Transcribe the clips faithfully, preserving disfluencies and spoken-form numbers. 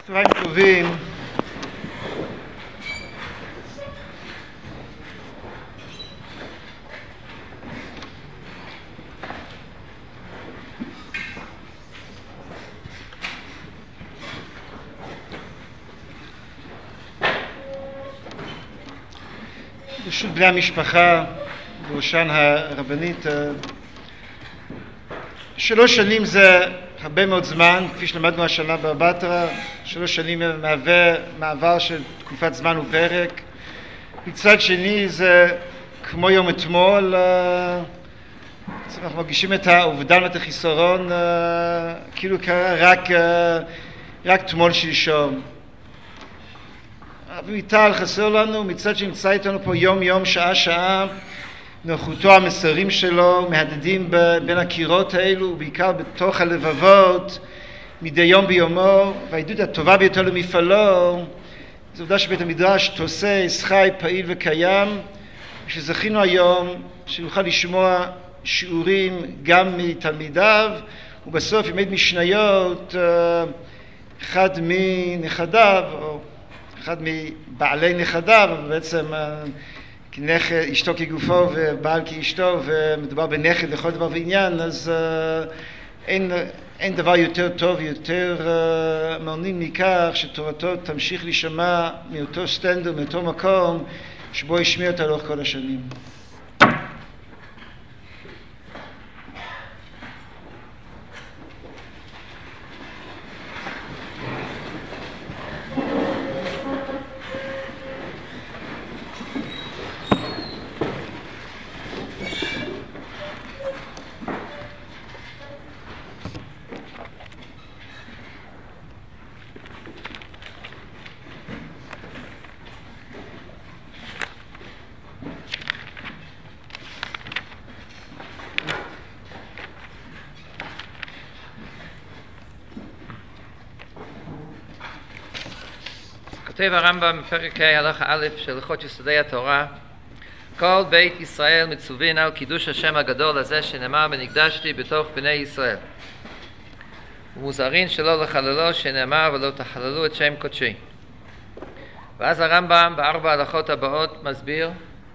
צהריים טובים. ברשות בני המשפחה, בראשן הרבנית, שלוש שנים זה הרבה מאוד זמן, כפי שלמדנו השנה בבטרה. שלוש שנים מהווה מעבר של תקופת זמן ופרק. מצד שני זה כמו יום אתמול, אנחנו מרגישים את האובדן ואת החיסרון כאילו קרה רק, רק אתמול שלשום. אביטל חסר לנו, מצד שנמצא איתנו פה יום יום, שעה שעה, נוכחותו, המסרים שלו מהדהדים בין הקירות האלו, ובעיקר בתוך הלבבות, מדי יום ביומו. והעדות הטובה ביותר למפעלו זו עובדה שבית המדרש תוסס, חי, פעיל וקיים, ושזכינו היום שנוכל לשמוע שיעורים גם מתלמידיו, ובסוף ילמד משניות אחד מנכדיו, או אחד מבעלי נכדיו, אבל בעצם כנכד, אשתו כגופו ובעל כאשתו, ומדובר בנכד לכל דבר ועניין, אז uh, אין, אין דבר יותר טוב, יותר uh, מעניין מכך שתורתו תמשיך להישמע מאותו סטנדר, מאותו מקום שבו השמיע אותה לאורך כל השנים. כותב הרמב"ם בפרק ה' הלכה א' של הלכות יסודי התורה: כל בית ישראל מצווין על קידוש השם הגדול הזה שנאמר ונקדשתי בתוך בני ישראל, ומוזהרין שלא לחללו שנאמר ולא תחללו את שם קודשי. ואז הרמב"ם בארבע ההלכות הבאות מסביר,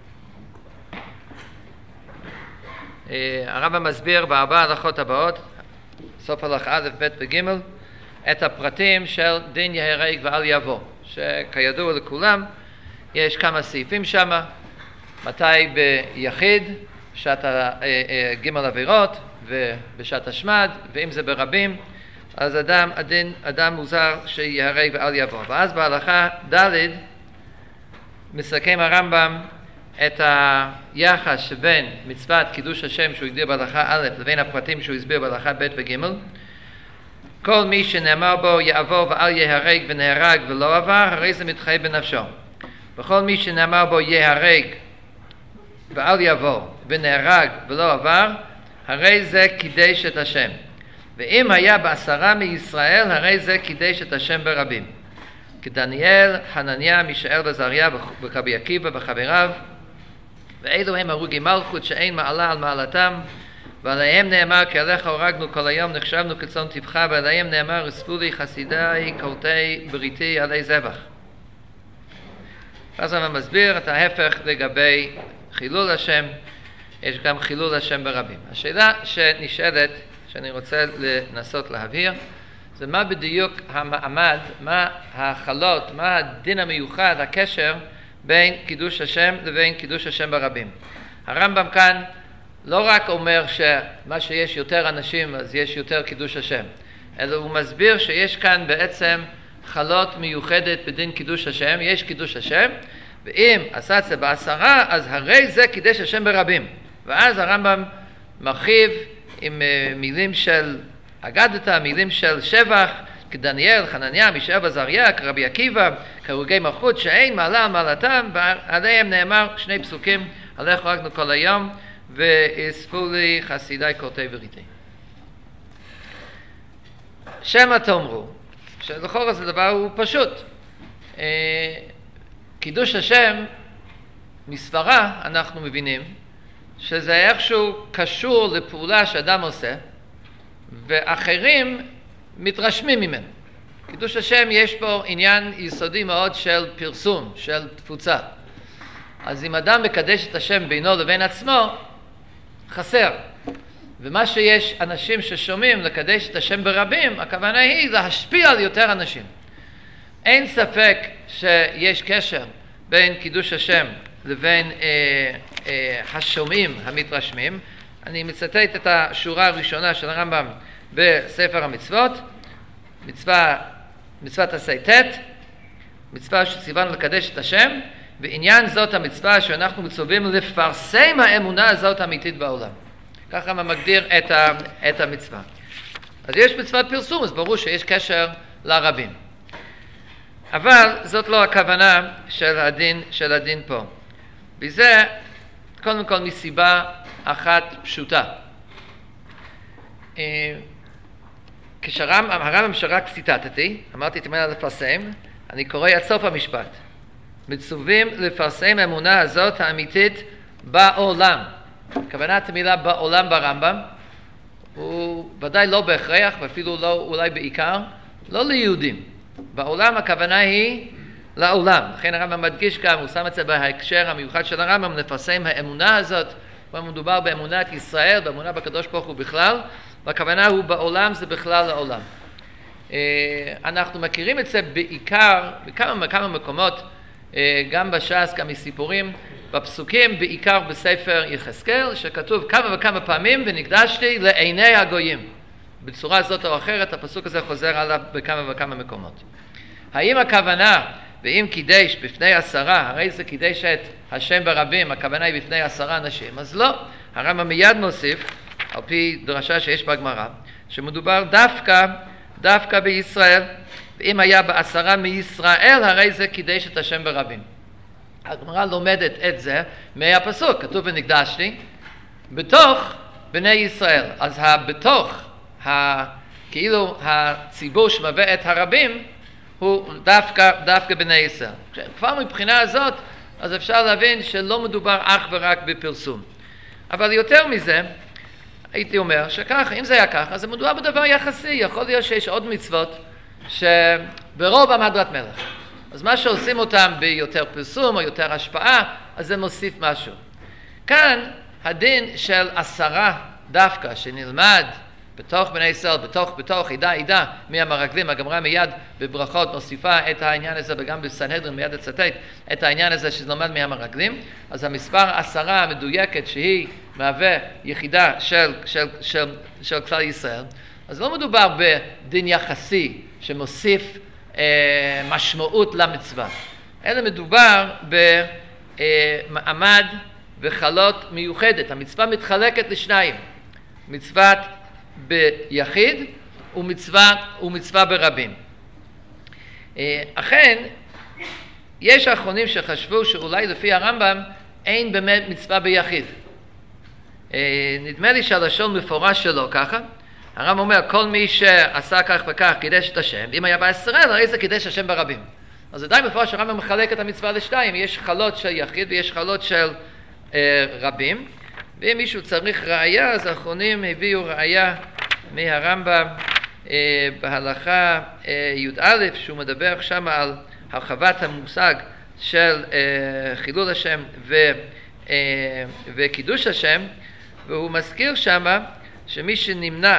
הרמב"ם מסביר בארבע ההלכות הבאות, סוף הלכה א' ב' וג', את הפרטים של דין יהרג ואל יבוא, שכידוע לכולם יש כמה סעיפים שם, מתי ביחיד, בשעת ג' עבירות ובשעת השמד, ואם זה ברבים, אז אדם, הדין, אדם מוזר שיהרג ואל יבוא. ואז בהלכה ד' מסכם הרמב"ם את היחס שבין מצוות קידוש השם שהוא הגדיר בהלכה א' לבין הפרטים שהוא הסביר בהלכה ב' וג'. כל מי שנאמר בו יעבור ואל יהרג ונהרג ולא עבר, הרי זה מתחייב בנפשו. וכל מי שנאמר בו יהרג ואל יבוא ונהרג ולא עבר, הרי זה קידש את השם. ואם היה בעשרה מישראל, הרי זה קידש את השם ברבים. כדניאל, חנניה, מישאל ועזריה ורבי עקיבא וחבריו, ואלו הם הרוגי מלכות שאין מעלה על מעלתם, ועליהם נאמר כי עליך הורגנו כל היום, נחשבנו כצאן טבחה, ועליהם נאמר אספו לי חסידיי כורתי בריתי עלי זבח. אז אני מסביר את ההפך לגבי חילול השם, יש גם חילול השם ברבים. השאלה שנשאלת, שאני רוצה לנסות להבהיר, זה מה בדיוק המעמד, מה ההחלות, מה הדין המיוחד, הקשר בין קידוש השם לבין קידוש השם ברבים. הרמב"ם כאן לא רק אומר שמה שיש יותר אנשים אז יש יותר קידוש השם, אלא הוא מסביר שיש כאן בעצם חלות מיוחדת בדין קידוש השם. יש קידוש השם, ואם עשה את זה בעשרה, אז הרי זה קידש השם ברבים. ואז הרמב"ם מרחיב עם מילים של אגדת, מילים של שבח, כדניאל, חנניה, מישאל ועזריה, כרבי עקיבא, כהרוגי מלכות שאין מעלה על מעלתם, ועליהם נאמר שני פסוקים, עליך הורגנו כל היום ואספו לי חסידיי כורתי בריתי. שמא תאמרו, שלכאורה זה דבר הוא פשוט. קידוש השם מסברה אנחנו מבינים שזה איכשהו קשור לפעולה שאדם עושה ואחרים מתרשמים ממנו. קידוש השם יש פה עניין יסודי מאוד של פרסום, של תפוצה. אז אם אדם מקדש את השם בינו לבין עצמו, חסר. ומה שיש אנשים ששומעים לקדש את השם ברבים, הכוונה היא להשפיע על יותר אנשים. אין ספק שיש קשר בין קידוש השם לבין אה, אה, השומעים המתרשמים. אני מצטט את השורה הראשונה של הרמב"ם בספר המצוות, מצווה, מצוות עשה ט', מצווה שציוונו לקדש את השם, בעניין זאת המצווה שאנחנו מצווים לפרסם האמונה הזאת האמיתית בעולם. ככה מגדיר את, ה, את המצווה. אז יש מצוות פרסום, אז ברור שיש קשר לרבים. אבל זאת לא הכוונה של הדין, של הדין פה. וזה קודם כל מסיבה אחת פשוטה. כשהרמב"ם שרק ציטטתי, אמרתי את המילה לפרסם, אני קורא עד סוף המשפט. מצווים לפרסם האמונה הזאת האמיתית בעולם. כוונת המילה בעולם ברמב"ם הוא ודאי לא בהכרח ואפילו לא אולי בעיקר לא ליהודים. בעולם הכוונה היא לעולם. לכן הרמב"ם מדגיש גם, הוא שם את זה בהקשר המיוחד של הרמב"ם, לפרסם האמונה הזאת. כבר מדובר באמונת ישראל, באמונה בקדוש ברוך הוא בכלל, והכוונה הוא בעולם זה בכלל לעולם. אנחנו מכירים את זה בעיקר, בכמה בכמה מקומות, גם בש"ס, גם מסיפורים, בפסוקים, בעיקר בספר יחזקאל, שכתוב כמה וכמה פעמים, ונקדשתי לעיני הגויים. בצורה זאת או אחרת, הפסוק הזה חוזר עליו בכמה וכמה מקומות. האם הכוונה, ואם קידש בפני עשרה, הרי זה קידש את השם ברבים, הכוונה היא בפני עשרה אנשים, אז לא. הרמב"ם מיד מוסיף, על פי דרשה שיש בגמרא, שמדובר דווקא, דווקא בישראל, ואם היה בעשרה מישראל, הרי זה קידש את השם ברבים. הגמרא לומדת את זה מהפסוק, כתוב ונקדשתי, בתוך בני ישראל. אז בתוך, כאילו הציבור שמביא את הרבים, הוא דווקא, דווקא בני ישראל. כבר מבחינה הזאת, אז אפשר להבין שלא מדובר אך ורק בפרסום. אבל יותר מזה, הייתי אומר שכך, אם זה היה כך, אז זה מדובר בדבר יחסי. יכול להיות שיש עוד מצוות שברוב המדרת מלך. אז מה שעושים אותם ביותר פרסום או יותר השפעה, אז זה מוסיף משהו. כאן הדין של עשרה דווקא שנלמד בתוך בני ישראל, בתוך, בתוך עדה עדה מהמרגלים, הגמרא מיד בברכות מוסיפה את העניין הזה, וגם בסנהדרין מיד לצטט את העניין הזה שנלמד מהמרגלים. אז המספר עשרה המדויקת שהיא מהווה יחידה של, של, של, של כלל ישראל, אז לא מדובר בדין יחסי שמוסיף אה, משמעות למצווה, אלא מדובר במעמד וחלות מיוחדת. המצווה מתחלקת לשניים, מצוות ביחיד ומצווה, ומצווה ברבים. אכן, יש האחרונים שחשבו שאולי לפי הרמב"ם אין באמת מצווה ביחיד. נדמה לי שהלשון מפורש שלו ככה. הרמב"ם אומר, כל מי שעשה כך וכך קידש את השם, אם היה בישראל, הרי זה קידש השם ברבים. אז עדיין מפורש הרמב"ם מחלק את המצווה לשתיים, יש חלות של יחיד ויש חלות של אה, רבים. ואם מישהו צריך ראייה, אז האחרונים הביאו ראייה מהרמב"ם אה, בהלכה אה, י"א, שהוא מדבר שם על הרחבת המושג של אה, חילול השם ו, אה, וקידוש השם, והוא מזכיר שם שמי שנמנע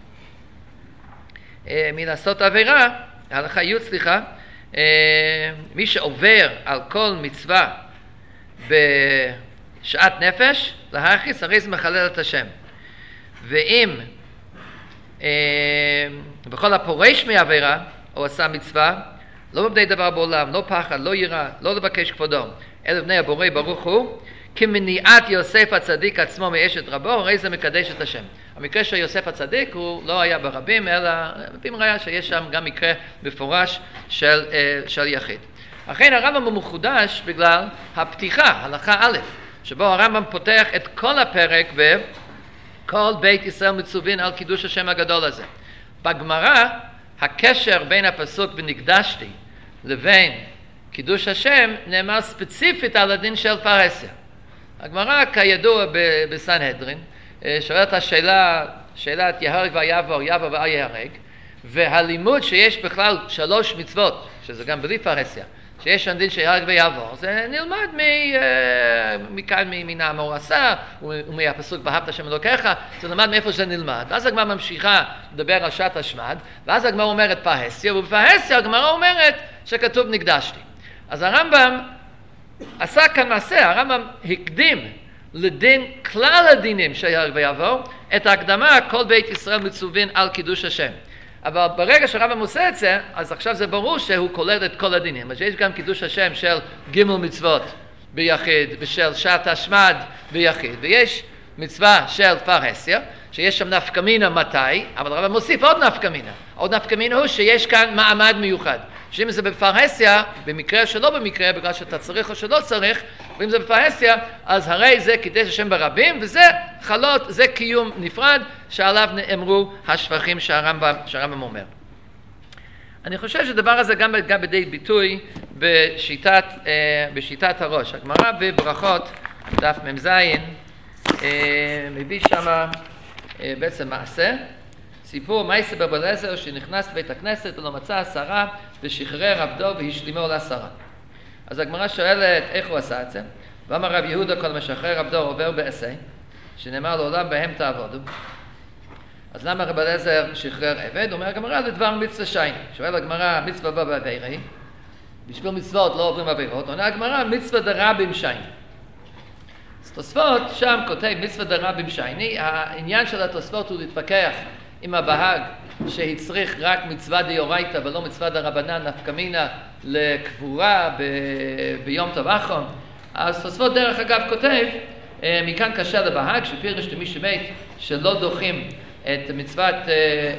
אה, מלעשות עבירה, ההלכה י' סליחה, אה, מי שעובר על כל מצווה ב... שעת נפש, להרחיס, הרי זה מחלל את השם. ואם אה, בכל הפורש מעבירה, או עשה מצווה, לא מבדי דבר בעולם, לא פחד, לא יראה, לא לבקש כבודו, אלא בני הבורא ברוך הוא, כמניעת יוסף הצדיק עצמו מאשת רבו, הרי זה מקדש את השם. המקרה של יוסף הצדיק הוא לא היה ברבים, אלא בפים ראיה שיש שם גם מקרה מפורש של, אה, של יחיד. אכן הרמב"ם הוא מחודש בגלל הפתיחה, הלכה א', שבו הרמב"ם פותח את כל הפרק בכל בית ישראל מצווין על קידוש השם הגדול הזה. בגמרא, הקשר בין הפסוק ונקדשתי לבין קידוש השם נאמר ספציפית על הדין של פרהסיה. הגמרא כידוע בסנהדרין שואלת השאלה, שאלת יהרג ויעבור, יעבור ואל יהרג, והלימוד שיש בכלל שלוש מצוות, שזה גם בלי פרהסיה, שיש שם דין שיהרג ויעבור, זה נלמד מכאן מן המאורסה ומהפסוק ואהבת השם אלוקיך, זה נלמד מאיפה שזה נלמד. ואז הגמרא ממשיכה לדבר על שעת השמד, ואז הגמרא אומרת פרהסיה, ובפרהסיה הגמרא אומרת שכתוב נקדשתי. אז הרמב"ם עשה כאן מעשה, הרמב"ם הקדים לדין כלל הדינים שיהרג ויעבור, את ההקדמה כל בית ישראל מצווין על קידוש השם. אבל ברגע שהרמב"ם עושה את זה, אז עכשיו זה ברור שהוא כולל את כל הדינים. אז יש גם קידוש השם של ג' מצוות ביחיד, ושל שעת השמד ביחיד, ויש מצווה של פרהסיה, שיש שם נפקא מינה מתי, אבל הרמב"ם מוסיף עוד נפקא מינה. עוד נפקא מינה הוא שיש כאן מעמד מיוחד. שאם זה בפרהסיה, במקרה שלא במקרה, בגלל שאתה צריך או שלא צריך, ואם זה בפרהסיה, אז הרי זה קידש השם ברבים, וזה חלות, זה קיום נפרד, שעליו נאמרו השפכים שהרמב"ם, שהרמב"ם אומר. אני חושב שדבר הזה גם בא בידי ביטוי בשיטת, אה, בשיטת הראש. הגמרא בברכות, דף מ"ז, אה, מביא שמה אה, בעצם מעשה, סיפור מייסה ברב אליעזר שנכנס לבית הכנסת ולא מצא עשרה ושחרר עבדו והשלימו לעשרה. אז הגמרא שואלת איך הוא עשה את זה, ואמר רב יהודה כל משחרר עבדו עובר בעשה, שנאמר לעולם בהם תעבודו. אז למה רב אליעזר שחרר עבד? אומר הגמרא לדבר מצווה שייני. שואל הגמרא מצווה בא בעבירה, בשביל מצוות לא עוברים עבירות, עונה הגמרא מצווה דרבים שייני. אז תוספות שם כותב מצווה דרבים שייני, העניין של התוספות הוא להתפקח עם הבהג שהצריך רק מצווה דאורייתא ולא מצווה דרבנן נפקא מינה לקבורה ב- ביום טוב אחרון. אז תוספות דרך אגב כותב, מכאן קשה לבהג שפירש למי שמת שלא דוחים את מצוות אה, אה,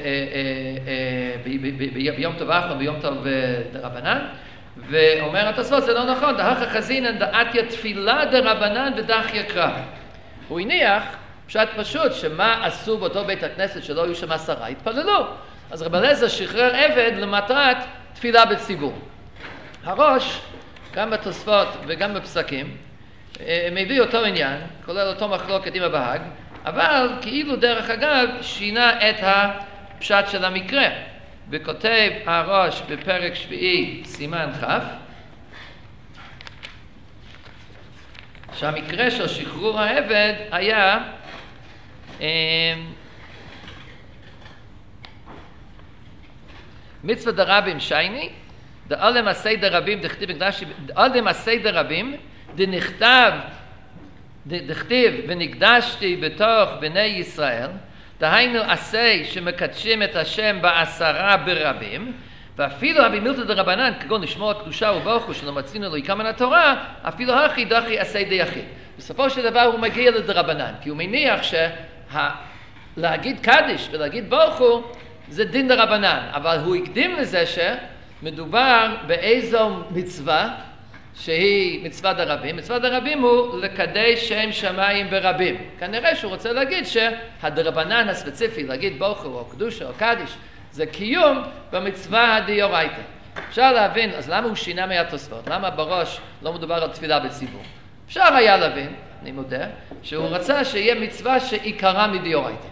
אה, ב- ב- ב- ביום טוב אחרון ביום טוב דרבנן, ואומר התוספות זה לא נכון, דהכה חזינן דעתיה תפילה דרבנן ודחיה קרא. הוא הניח פשט פשוט, שמה עשו באותו בית הכנסת שלא היו שם עשרה, התפללו. אז רב אליעזר שחרר עבד למטרת תפילה בציבור. הראש, גם בתוספות וגם בפסקים, מביא אותו עניין, כולל אותו מחלוקת עם הבהג, אבל כאילו דרך אגב שינה את הפשט של המקרה. וכותב הראש בפרק שביעי סימן כ', שהמקרה של שחרור העבד היה מצווה דרבים שייני, דאלם עשי דרבים דכתיב נקדשתי, דאלם עשי דרבים דנכתב, דכתיב ונקדשתי בתוך בני ישראל, דהיינו עשי שמקדשים את השם בעשרה ברבים, ואפילו הבמילתא דרבנן, כגון לשמור הקדושה וברכו שלא מצינו לו יקם מן התורה, אפילו הכי דחי עשי דיחיד. בסופו של דבר הוא מגיע לדרבנן, כי הוא מניח שלהגיד קדיש ולהגיד ברכו זה דין דרבנן, אבל הוא הקדים לזה שמדובר באיזו מצווה שהיא מצווה דרבים. מצווה דרבים הוא לקדש שם שמיים ברבים. כנראה שהוא רוצה להגיד שהדרבנן הספציפי, להגיד ברכו או קדושה או קדיש, זה קיום במצווה הדאורייתא. אפשר להבין, אז למה הוא שינה מהתוספות? למה בראש לא מדובר על תפילה בציבור? אפשר היה להבין, אני מודה, שהוא רצה שיהיה מצווה שעיקרה מדאורייתא.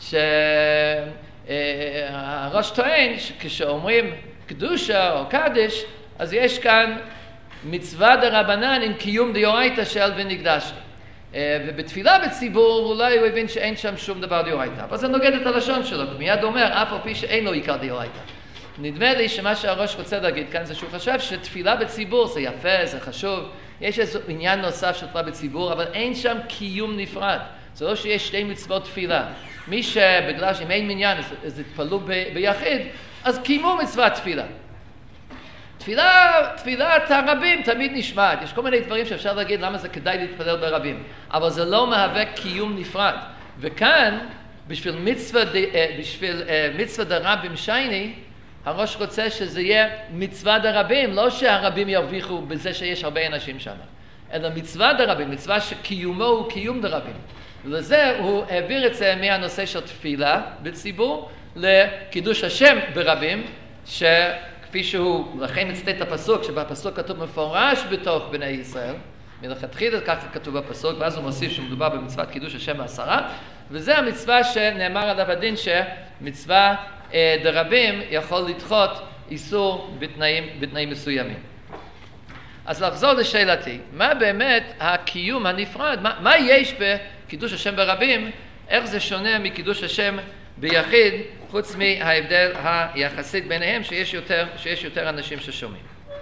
שהראש טוען שכשאומרים קדושה או קדיש, אז יש כאן מצווה דרבנן עם קיום דאורייתא של ונקדשתי. ובתפילה בציבור אולי הוא הבין שאין שם שום דבר דאורייתא. אבל זה נוגד את הלשון שלו, מיד אומר אף על פי שאין לו עיקר דאורייתא. נדמה לי שמה שהראש רוצה להגיד כאן זה שהוא חשב שתפילה בציבור זה יפה, זה חשוב, יש איזה עניין נוסף של תפילה בציבור, אבל אין שם קיום נפרד. זה לא שיש שתי מצוות תפילה. מי שבגלל שאם אין מניין אז התפללו ביחיד, אז קיימו מצוות תפילה. תפילה, תפילת הרבים תמיד נשמעת. יש כל מיני דברים שאפשר להגיד למה זה כדאי להתפלל ברבים. אבל זה לא מהווה קיום נפרד. וכאן, בשביל מצווה, בשביל מצווה דרבים שייני, הראש רוצה שזה יהיה מצווה דרבים, לא שהרבים ירוויחו בזה שיש הרבה אנשים שם. אלא מצווה דרבים, מצווה שקיומו הוא קיום דרבים. ולזה הוא העביר את זה מהנושא של תפילה בציבור לקידוש השם ברבים, ש... כפי שהוא, לכן מצטט את הפסוק, שבפסוק כתוב מפורש בתוך בני ישראל, מלכתחילה ככה כתוב בפסוק, ואז הוא מוסיף שמדובר במצוות קידוש השם בעשרה, וזה המצווה שנאמר עליו הדין שמצווה דרבים יכול לדחות איסור בתנאים, בתנאים מסוימים. אז לחזור לשאלתי, מה באמת הקיום הנפרד, מה, מה יש בקידוש השם ברבים, איך זה שונה מקידוש השם ביחיד, חוץ מההבדל היחסית ביניהם שיש יותר, שיש יותר אנשים ששומעים.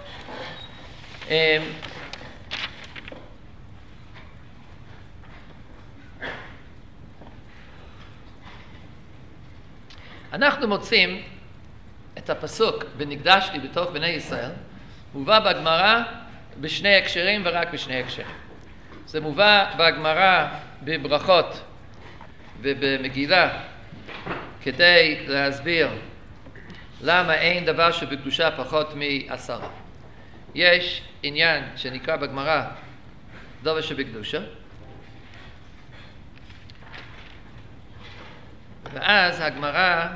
אנחנו מוצאים את הפסוק ונקדש לי בתוך בני ישראל, מובא בגמרא בשני הקשרים ורק בשני הקשרים. זה מובא בגמרא בברכות ובמגילה כדי להסביר למה אין דבר שבקדושה פחות מעשרה. יש עניין שנקרא בגמרא דבר שבקדושה, ואז הגמרא,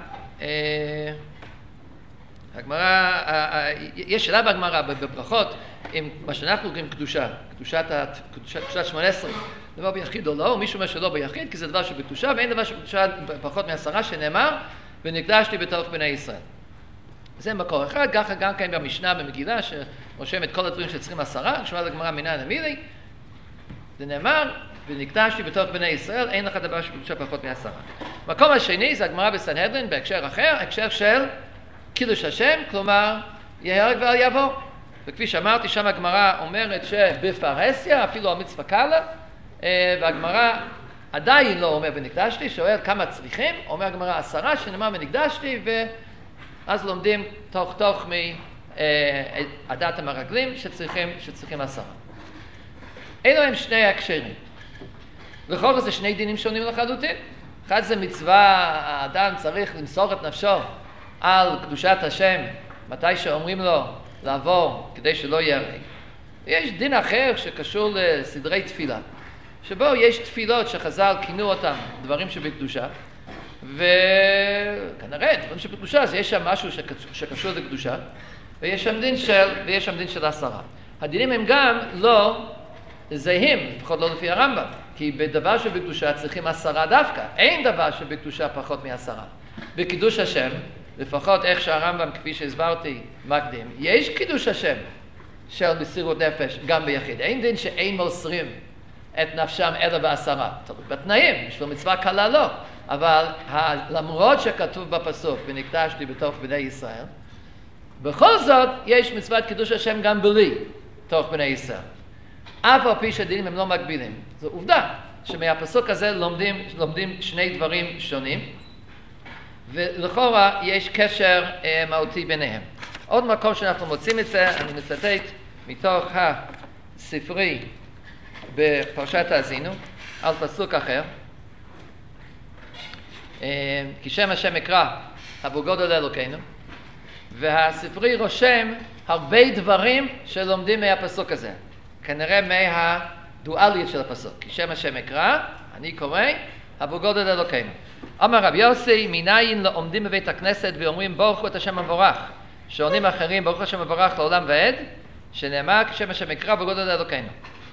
הגמרא, יש שאלה בגמרא בברכות עם מה שאנחנו קוראים קדושה, קדושת, קדושת שמונה עשרה, דבר ביחיד או לא, מישהו אומר שלא ביחיד, כי זה דבר שבקדושה, ואין דבר שבקדושה פחות מעשרה שנאמר, ונקדשתי בתוך בני ישראל. זה מקור אחד, ככה גם כן במשנה במגילה, שרושם את כל הדברים שצריכים עשרה, שואל הגמרא מינן המילי, זה נאמר, ונקדשתי בתוך בני ישראל, אין לך דבר שבקדושה פחות מעשרה. מקום השני זה הגמרא בסנהדרין בהקשר אחר, הקשר של קידוש השם, כלומר, יהרג ואל יעבור. וכפי שאמרתי, שם הגמרא אומרת שבפרהסיה, אפילו המצווה קלה, והגמרא עדיין לא אומר ונקדשתי, שואל כמה צריכים, אומר הגמרא עשרה שנאמר ונקדשתי, ואז לומדים תוך תוך מעדת המרגלים שצריכים, שצריכים עשרה. אלו הם שני הקשרים. לכל זאת זה שני דינים שונים לחלוטין. אחד זה מצווה, האדם צריך למסור את נפשו על קדושת השם, מתי שאומרים לו לעבור כדי שלא יהרג. יש דין אחר שקשור לסדרי תפילה, שבו יש תפילות שחז"ל כינו אותם דברים שבקדושה, וכנראה דברים שבקדושה, אז יש שם משהו שקשור לקדושה, ויש שם דין של, ויש שם דין של עשרה. הדינים הם גם לא זהים, לפחות לא לפי הרמב"ם, כי בדבר שבקדושה צריכים עשרה דווקא, אין דבר שבקדושה פחות מעשרה. בקידוש השם, לפחות איך שהרמב"ם, כפי שהסברתי, מקדים, יש קידוש השם של מסירות נפש גם ביחיד. אין דין שאין מוסרים את נפשם אלא בעשרה. תלוי בתנאים, בשביל מצווה קלה לא. אבל למרות שכתוב בפסוק, ונקדשתי בתוך בני ישראל, בכל זאת יש מצוות קידוש השם גם בלי, תוך בני ישראל. אף על פי שהדינים הם לא מקבילים. זו עובדה שמהפסוק הזה לומדים, לומדים שני דברים שונים, ולכאורה יש קשר אה, מהותי ביניהם. עוד מקום שאנחנו מוצאים את זה, אני מצטט מתוך הספרי בפרשת האזינו, על פסוק אחר. אה, כי שם השם אקרא, הבו גודל אלוקינו, והספרי רושם הרבה דברים שלומדים מהפסוק הזה. כנראה מהדואליות של הפסוק. כי שם השם אקרא, אני קורא, הבו גודל אלוקינו. אמר רבי יוסי, מניין לא עומדים בבית הכנסת ואומרים ברכו את השם המבורך, שעונים אחרים ברוך השם המבורך לעולם ועד, שנאמר כשם השם יקרא בגודל אלוקינו.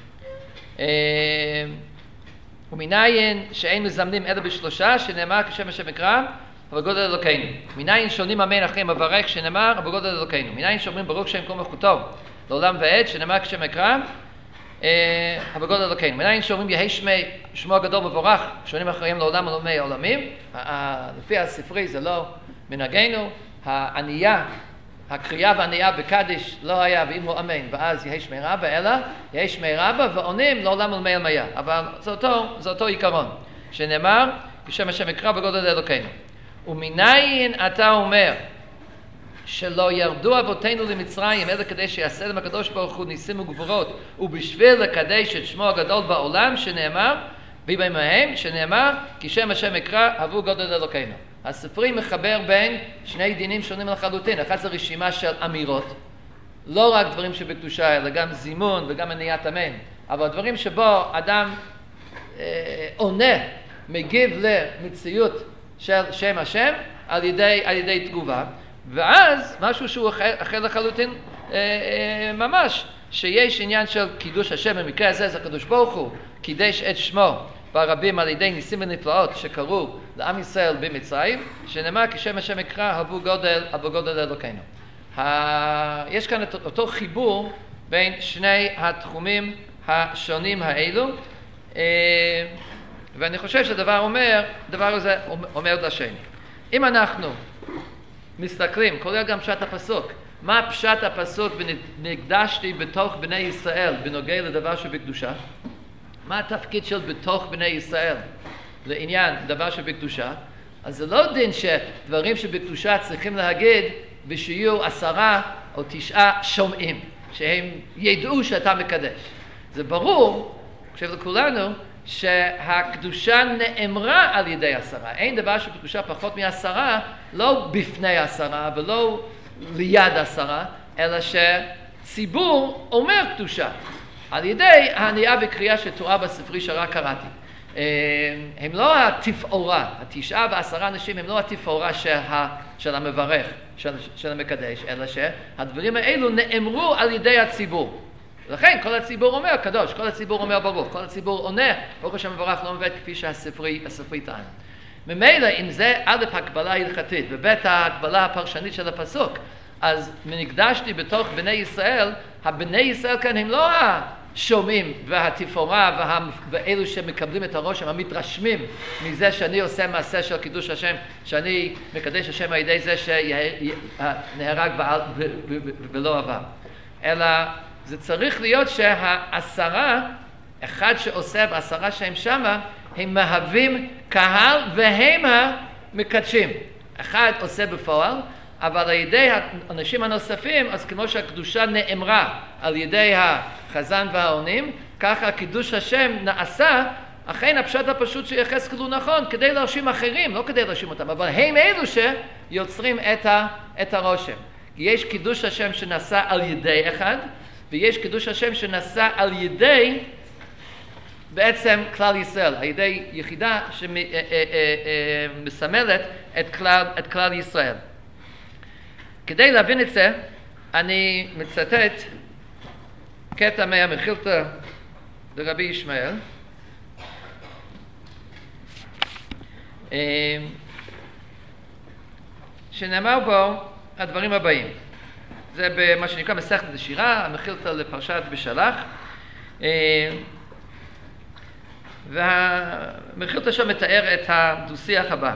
ומניין שאין מזמנים אלא בשלושה, שנאמר כשם השם יקרא בגודל אלוקינו. מניין שונים אמן אחרים מברך, שנאמר בגודל אלוקינו. מניין שאומרים ברוך שם כל מלכותו לעולם ועד, שנאמר כשם יקרא בגודל אלוקינו. מניין שאומרים יהי שמי שמו הגדול מבורך, שונים אחרים לעולם ולעולמי עולמים. לפי הספרי זה לא מנהגנו. הענייה, הקריאה והענייה בקדיש לא היה ואמרו אמן ואז יהי שמי רבא, אלא יהי שמי רבא ועונים לעולם ולעולמי עולמיה. אבל זה אותו, זה אותו עיקרון שנאמר כשם השם יקרא בגודל אלוקינו. ומניין אתה אומר שלא ירדו אבותינו למצרים אלא כדי שיעשה להם הקדוש ברוך הוא ניסים וגבורות ובשביל לקדש את שמו הגדול בעולם, שנאמר בימיהם, שנאמר כי שם השם יקרא הבו גודל אלוקינו. הספרי מחבר בין שני דינים שונים לחלוטין. אחד זה רשימה של אמירות, לא רק דברים שבקדושה אלא גם זימון וגם עניית אמן, אבל דברים שבו אדם אה, עונה, מגיב למציאות של שם השם על ידי, על ידי תגובה. ואז משהו שהוא אחר, אחר לחלוטין אה, אה, ממש, שיש עניין של קידוש השם, במקרה הזה זה הקדוש ברוך הוא קידש את שמו ברבים על ידי ניסים ונפלאות שקרו לעם ישראל במצרים, שנאמר כשם השם יקרא הבו גודל, הבו גודל אלוקינו. יש כאן את אותו חיבור בין שני התחומים השונים האלו, ואני חושב שהדבר אומר, הדבר הזה אומר לשני. אם אנחנו מסתכלים, כולל גם פשט הפסוק, מה פשט הפסוק ונקדשתי בתוך בני ישראל בנוגע לדבר שבקדושה? מה התפקיד של בתוך בני ישראל לעניין דבר שבקדושה? אז זה לא דין שדברים שבקדושה צריכים להגיד ושיהיו עשרה או תשעה שומעים, שהם ידעו שאתה מקדש. זה ברור, אני חושב לכולנו, שהקדושה נאמרה על ידי עשרה. אין דבר שבקדושה פחות מעשרה, לא בפני עשרה ולא ליד עשרה, אלא שציבור אומר קדושה. על ידי הענייה וקריאה שתוארה בספרי שרק קראתי. הם לא התפאורה, התשעה ועשרה אנשים הם לא התפאורה שה, של המברך, של, של המקדש, אלא שהדברים האלו נאמרו על ידי הציבור. לכן כל הציבור אומר קדוש, כל הציבור אומר ברוך, כל הציבור עונה, ברוך השם מברך לא מבט כפי שהספרי, הספרי טען. ממילא אם זה א' הקבלה ההלכתית וב' ההקבלה הפרשנית של הפסוק, אז נקדשתי בתוך בני ישראל, הבני ישראל כאן הם לא השומעים והתפאורה וה... ואלו שמקבלים את הרושם, המתרשמים מזה שאני עושה מעשה של קידוש השם, שאני מקדש השם על ידי זה שנהרג ועל... ו... ו... ו... ולא עבר. אלא זה צריך להיות שהעשרה, אחד שעושה בעשרה שהם שמה, הם מהווים קהל והם המקדשים. אחד עושה בפועל, אבל על ידי האנשים הנוספים, אז כמו שהקדושה נאמרה על ידי החזן והעונים, ככה קידוש השם נעשה, אכן הפשט הפשוט שיחזקאל הוא נכון, כדי להרשים אחרים, לא כדי להרשים אותם, אבל הם אלו שיוצרים את, ה, את הרושם. יש קידוש השם שנעשה על ידי אחד, ויש קידוש השם שנעשה על ידי בעצם כלל ישראל, על ידי יחידה שמסמלת את כלל, את כלל ישראל. כדי להבין את זה, אני מצטט קטע מהמחילתא דרבי ישמעאל, שנאמר בו הדברים הבאים. זה במה שנקרא מסכת שירה, המחילתא לפרשת בשלח, והמחילתא שם מתאר את הדו-שיח הבא.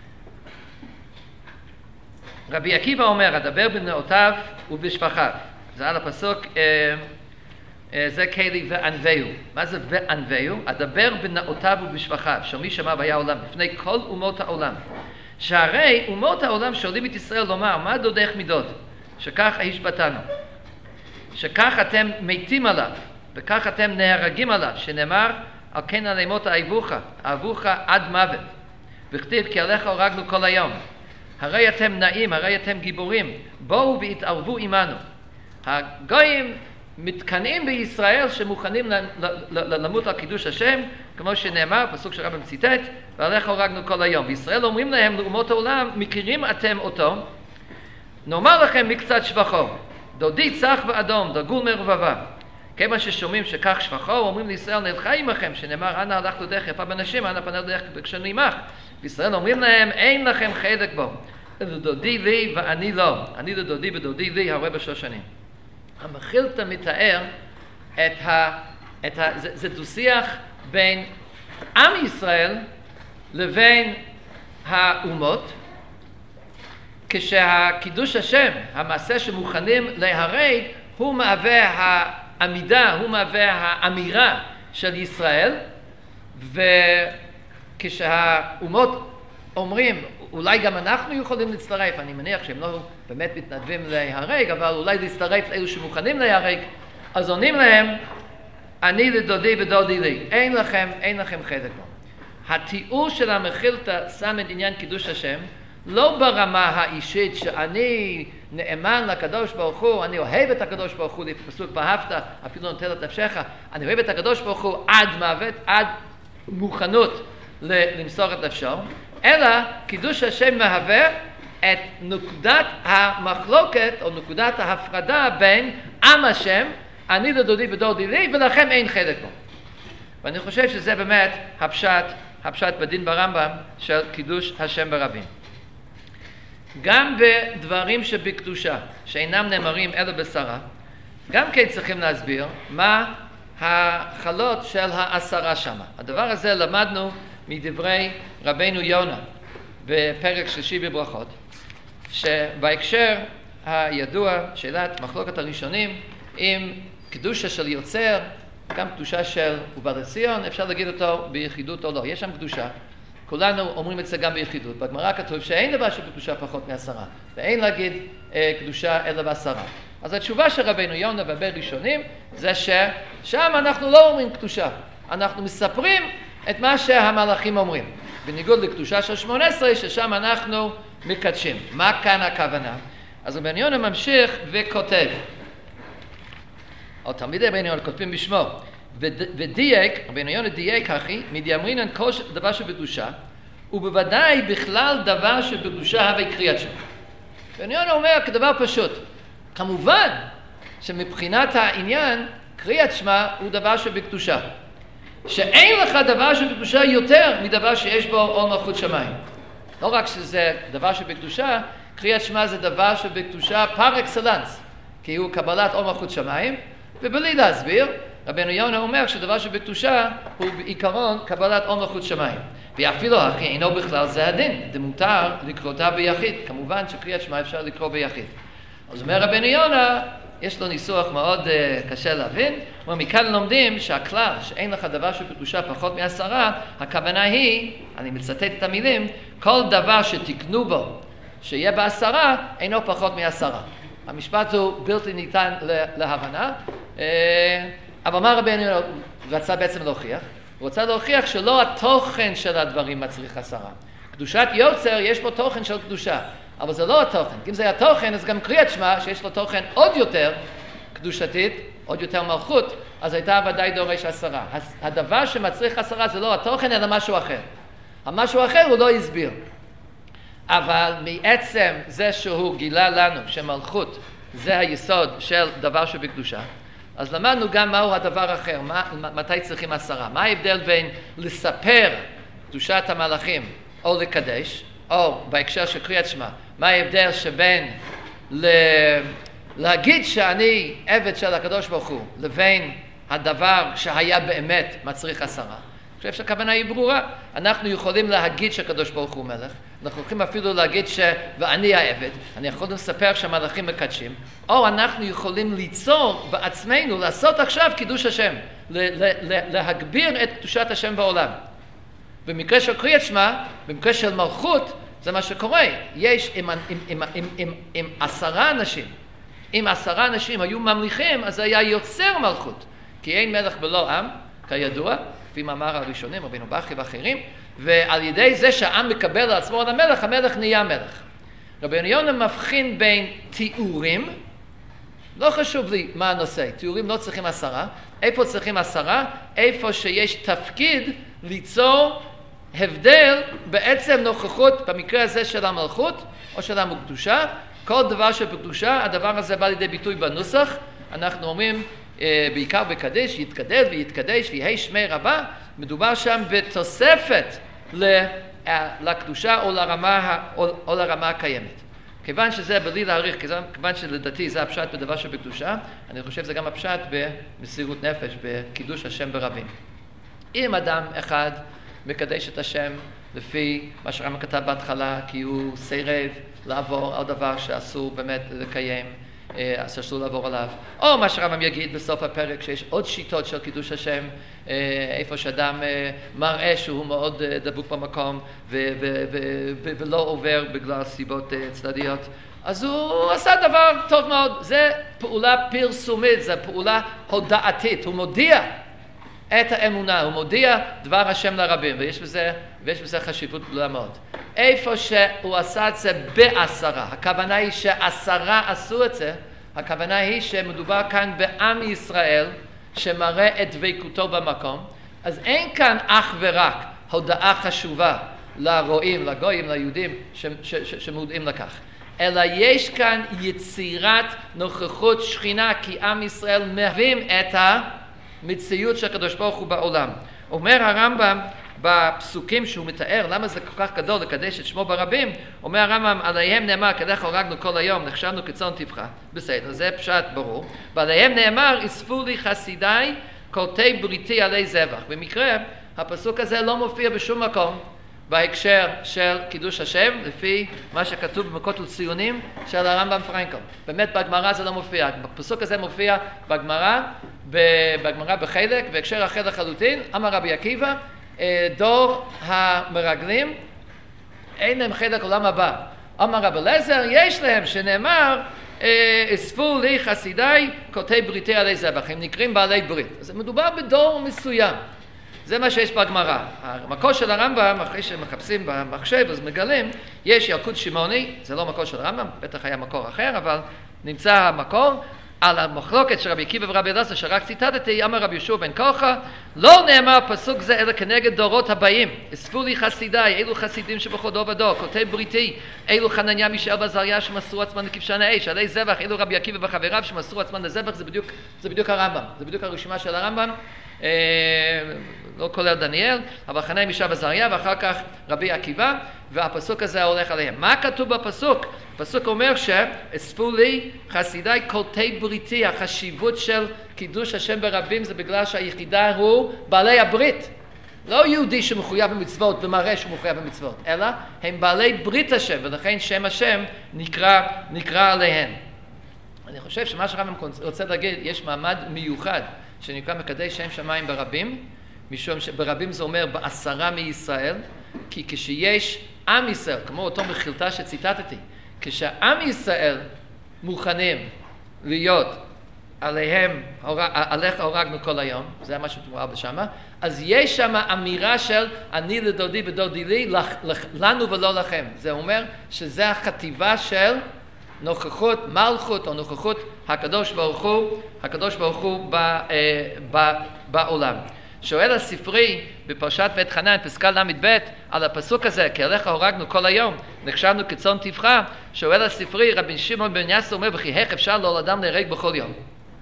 רבי עקיבא אומר, אדבר בנאותיו ובשפחיו. זה על הפסוק, זה כלי וענווהו. מה זה וענווהו? אדבר בנאותיו ובשפחיו, שמי שמע והיה עולם, לפני כל אומות העולם. שהרי אומות העולם שואלים את ישראל לומר, מה דודך מדוד? שכך השבתנו. שכך אתם מתים עליו, וכך אתם נהרגים עליו, שנאמר, על כן על אימות אהבוך, אהבוך עד מוות. וכתיב, כי עליך הורגנו כל היום. הרי אתם נעים, הרי אתם גיבורים, בואו והתערבו עמנו. הגויים מתקנאים בישראל שמוכנים למות על קידוש השם, כמו שנאמר, פסוק שרבם ציטט, ועליך הורגנו כל היום. וישראל אומרים להם, לאומות העולם, מכירים אתם אותו, נאמר לכם מקצת שבחו, דודי צח ואדום, דגול מרבביו. כיוון ששומעים שכך שבחו, אומרים לישראל, נלכה עמכם, שנאמר, אנא הלכת דרך יפה בנשים, אנא פנה דרך כשאני עמך. וישראל אומרים להם, אין לכם חלק בו. לדודי לי ואני לא. אני לדודי ודודי לי הרבה בשושנים. המחילתא מתאר את ה... את ה זה, זה דו-שיח בין עם ישראל לבין האומות, כשהקידוש השם, המעשה שמוכנים להרג, הוא מהווה העמידה, הוא מהווה האמירה של ישראל, וכשהאומות אומרים, אולי גם אנחנו יכולים להצטרף, אני מניח שהם לא באמת מתנדבים להרג, אבל אולי להצטרף לאלו שמוכנים להרג, אז עונים להם, אני לדודי ודודי לי, אין לכם, אין לכם חלק בו. התיאור של המחילתא שם את עניין קידוש השם, לא ברמה האישית שאני נאמן לקדוש ברוך הוא, אני אוהב את הקדוש ברוך הוא, לפסוק ואהבת, אפילו נוטל את נפשך, אני אוהב את הקדוש ברוך הוא עד מוות, עד מוכנות למסור את נפשו, אלא קידוש השם מהווה את נקודת המחלוקת או נקודת ההפרדה בין עם השם, אני לדודי ודודי לי, ולכם אין חלק בו. ואני חושב שזה באמת הפשט הפשט בדין ברמב"ם של קידוש השם ברבים. גם בדברים שבקדושה, שאינם נאמרים אלא בשרה, גם כן צריכים להסביר מה החלות של העשרה שמה. הדבר הזה למדנו מדברי רבנו יונה בפרק שלישי בברכות, שבהקשר הידוע שאלת מחלוקת הראשונים עם קדושה של יוצר, גם קדושה של ובא לציון, אפשר להגיד אותו ביחידות או לא. יש שם קדושה, כולנו אומרים את זה גם ביחידות. בגמרא כתוב שאין דבר שבקדושה פחות מעשרה, ואין להגיד אה, קדושה אלא בעשרה. אז התשובה של רבנו יונה והרבה ראשונים זה ששם אנחנו לא אומרים קדושה, אנחנו מספרים את מה שהמלאכים אומרים, בניגוד לקדושה של שמונה עשרה ששם אנחנו מקדשים. מה כאן הכוונה? אז רבנו יונה ממשיך וכותב, או תלמידי רבנו יונה כותבים בשמו, ודייק, רבנו יונה דייק אחי, מדאמרינן כל דבר שבקדושה, ובוודאי בכלל דבר שבקדושה הווה קריאת שמע. רבנו יונה אומר כדבר פשוט, כמובן שמבחינת העניין קריאת שמע הוא דבר שבקדושה, שאין לך דבר שבקדושה יותר מדבר שיש בו עול מלכות שמיים. לא רק שזה דבר שבקדושה, קריאת שמע זה דבר שבקדושה פר אקסלנס, כי הוא קבלת עול מלכות שמיים, ובלי להסביר, רבנו יונה אומר שדבר שבקדושה הוא בעיקרון קבלת עול מלכות שמיים. ואפילו אחי אינו בכלל זה הדין, זה מותר לקרותה ביחיד. כמובן שקריאת שמע אפשר לקרוא ביחיד. אז אומר רבנו יונה, יש לו ניסוח מאוד uh, קשה להבין, אבל מכאן לומדים שהכלל שאין לך דבר שבקדושה פחות מעשרה, הכוונה היא, אני מצטט את המילים, כל דבר שתקנו בו שיהיה בעשרה אינו פחות מעשרה. המשפט הוא בלתי ניתן להבנה, אבל מה רבנו יונה רצה בעצם להוכיח? הוא רצה להוכיח שלא התוכן של הדברים מצריך עשרה. קדושת יוצר יש בו תוכן של קדושה, אבל זה לא התוכן. אם זה התוכן, אז גם קריאת שמע, שיש לו תוכן עוד יותר קדושתית, עוד יותר מלכות, אז הייתה ודאי דורש עשרה. הדבר שמצריך עשרה זה לא התוכן, אלא משהו אחר. המשהו אחר הוא לא הסביר. אבל מעצם זה שהוא גילה לנו שמלכות זה היסוד של דבר שבקדושה, אז למדנו גם מהו הדבר האחר, מה, מתי צריכים עשרה. מה ההבדל בין לספר קדושת המלאכים או לקדש, או בהקשר של קריאת שמע, מה ההבדל שבין ל... להגיד שאני עבד של הקדוש ברוך הוא, לבין הדבר שהיה באמת מצריך עשרה. אני חושב שהכוונה היא ברורה. אנחנו יכולים להגיד שהקדוש ברוך הוא מלך, אנחנו יכולים אפילו להגיד ש... ואני העבד, אני יכול לספר שהמלאכים מקדשים, או אנחנו יכולים ליצור בעצמנו, לעשות עכשיו קידוש השם, ל... ל... ל... להגביר את קדושת השם בעולם. במקרה של קריאת שמע, במקרה של מלכות, זה מה שקורה. יש, אם, אם, אם, אם, אם, אם עשרה אנשים, אם עשרה אנשים היו ממליכים, אז היה יוצר מלכות. כי אין מלך בלא עם, כידוע, לפי מאמר הראשונים, רבינו בכי ואחרים, ועל ידי זה שהעם מקבל על עצמו את המלך, המלך נהיה מלך. רבנו יונה מבחין בין תיאורים, לא חשוב לי מה הנושא, תיאורים לא צריכים עשרה, איפה צריכים עשרה? איפה שיש תפקיד ליצור הבדל בעצם נוכחות, במקרה הזה של המלכות או של המקדושה. כל דבר שבקדושה, הדבר הזה בא לידי ביטוי בנוסח. אנחנו אומרים בעיקר בקדש, יתקדש ויתקדש ויהי שמי רבה, מדובר שם בתוספת לקדושה או לרמה, או, או לרמה הקיימת. כיוון שזה בלי להעריך, כיוון שלדעתי זה הפשט בדבר שבקדושה, אני חושב שזה גם הפשט במסירות נפש, בקידוש השם ברבים. אם אדם אחד מקדש את השם לפי מה שרמב"ם כתב בהתחלה, כי הוא סירב לעבור על דבר שאסור באמת לקיים, אסור לעבור עליו, או מה שרמב"ם יגיד בסוף הפרק שיש עוד שיטות של קידוש השם, איפה שאדם מראה שהוא מאוד דבוק במקום ו- ו- ו- ו- ולא עובר בגלל סיבות צדדיות, אז הוא עשה דבר טוב מאוד. זה פעולה פרסומית, זה פעולה הודעתית, הוא מודיע את האמונה, הוא מודיע דבר השם לרבים, ויש בזה, ויש בזה חשיבות גדולה מאוד. איפה שהוא עשה את זה בעשרה, הכוונה היא שעשרה עשו את זה, הכוונה היא שמדובר כאן בעם ישראל שמראה את דבקותו במקום, אז אין כאן אך ורק הודעה חשובה לרועים, לגויים, ליהודים ש- ש- ש- שמודעים לכך, אלא יש כאן יצירת נוכחות שכינה, כי עם ישראל מהווים את המציאות של הקדוש ברוך הוא בעולם. אומר הרמב"ם בפסוקים שהוא מתאר למה זה כל כך גדול לקדש את שמו ברבים, אומר הרמב"ם, עליהם נאמר, כדרך הורגנו כל היום, נחשבנו כצאן טבחה. בסדר, זה פשט ברור. ועליהם נאמר, אספו לי חסידיי, קולטי בריתי עלי זבח. במקרה, הפסוק הזה לא מופיע בשום מקום בהקשר של קידוש השם, לפי מה שכתוב במקורות וציונים של הרמב"ם פרנקל. באמת בגמרא זה לא מופיע. הפסוק הזה מופיע בגמרא, בגמרא בחלק, בהקשר אחר לחלוטין. אמר רבי עקיבא, דור המרגלים, אין להם חלק עולם הבא. אמר רבי אליעזר, יש להם, שנאמר, אספו לי חסידיי, קולטי בריתי עלי זבח. הם נקראים בעלי ברית. אז מדובר בדור מסוים. זה מה שיש בגמרא. המקור של הרמב"ם, אחרי שמחפשים במחשב, אז מגלים, יש ילקוט שמעוני, זה לא מקור של הרמב"ם, בטח היה מקור אחר, אבל נמצא המקור, על המחלוקת של רבי עקיבא ורבי אליעזר, שרק ציטטתי, אמר רבי יהושע בן קרחה, לא נאמר פסוק זה אלא כנגד דורות הבאים. אספו לי חסידיי, אלו חסידים שבכל דור ודור, קולטי בריתי, אלו חנניה מישאל ועזריה שמסרו עצמם לכבשן האש, עלי זבח, אלו רבי עקיבא וחבריו שמסרו עצמם לזבח, זה בדיוק, זה בדיוק הרמב"ם, זה בדיוק הרשימה של הרמב"ם. לא כולל דניאל, אבל חנניה מישאל ועזריה, ואחר כך רבי עקיבא, והפסוק הזה הולך עליהם. מה כתוב בפסוק? הפסוק אומר שאספו לי חסידיי קולטי בריתי. החשיבות של קידוש השם ברבים זה בגלל שהיחידה הוא בעלי הברית. לא יהודי שמחויב במצוות ומראה שהוא מחויב במצוות, אלא הם בעלי ברית השם, ולכן שם השם נקרא, נקרא עליהם. אני חושב שמה שהרמב"ם רוצה להגיד, יש מעמד מיוחד שנקרא מקדש שם שמיים ברבים, משום שברבים זה אומר בעשרה מישראל, כי כשיש עם ישראל, כמו אותו מחילתה שציטטתי, כשעם ישראל מוכנים להיות עליהם, עליך הורגנו כל היום, זה מה שתואר בשמה, אז יש שם אמירה של אני לדודי ודודי לי, לנו ולא לכם. זה אומר שזה החטיבה של נוכחות מלכות או נוכחות הקדוש ברוך הוא, הקדוש ברוך הוא ב, ב, בעולם. שואל הספרי בפרשת בית חנן, פסקה למד ב' על הפסוק הזה, כי עליך הורגנו כל היום, נחשבנו כצאן טבחה, שואל הספרי, רבי שמעון בן יאסו אומר, וכי איך אפשר לא לאדם להיהרג בכל יום?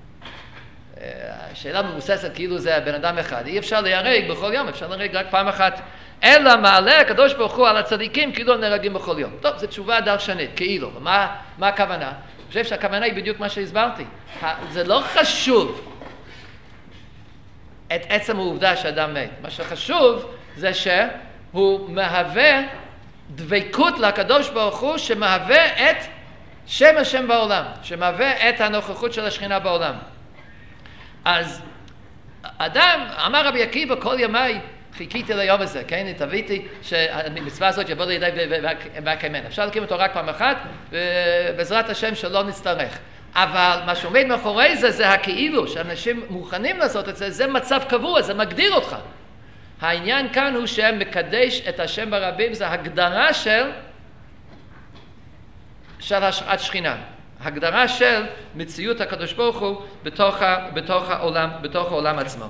השאלה מבוססת כאילו זה בן אדם אחד, אי אפשר להיהרג בכל יום, אפשר להיהרג רק פעם אחת, אלא מעלה הקדוש ברוך הוא על הצדיקים כאילו נהרגים בכל יום. טוב, זו תשובה דרשנית, כאילו, מה, מה הכוונה? אני חושב שהכוונה היא בדיוק מה שהסברתי, זה לא חשוב את עצם העובדה שאדם מת. מה שחשוב זה שהוא מהווה דבקות לקדוש ברוך הוא שמהווה את שם השם בעולם, שמהווה את הנוכחות של השכינה בעולם. אז אדם, אמר רבי עקיבא, כל ימיי חיכיתי ליום הזה, כן? התאוויתי שהמצווה הזאת יבוא לידי והקיימן. אפשר להקים אותו רק פעם אחת, ובעזרת השם שלא נצטרך. אבל מה שעומד מאחורי זה, זה הכאילו, שאנשים מוכנים לעשות את זה, זה מצב קבוע, זה מגדיר אותך. העניין כאן הוא שמקדש את השם ברבים, זה הגדרה של, של השראת שכינה. הגדרה של מציאות הקדוש ברוך הוא בתוך, ה, בתוך העולם, בתוך העולם עצמו.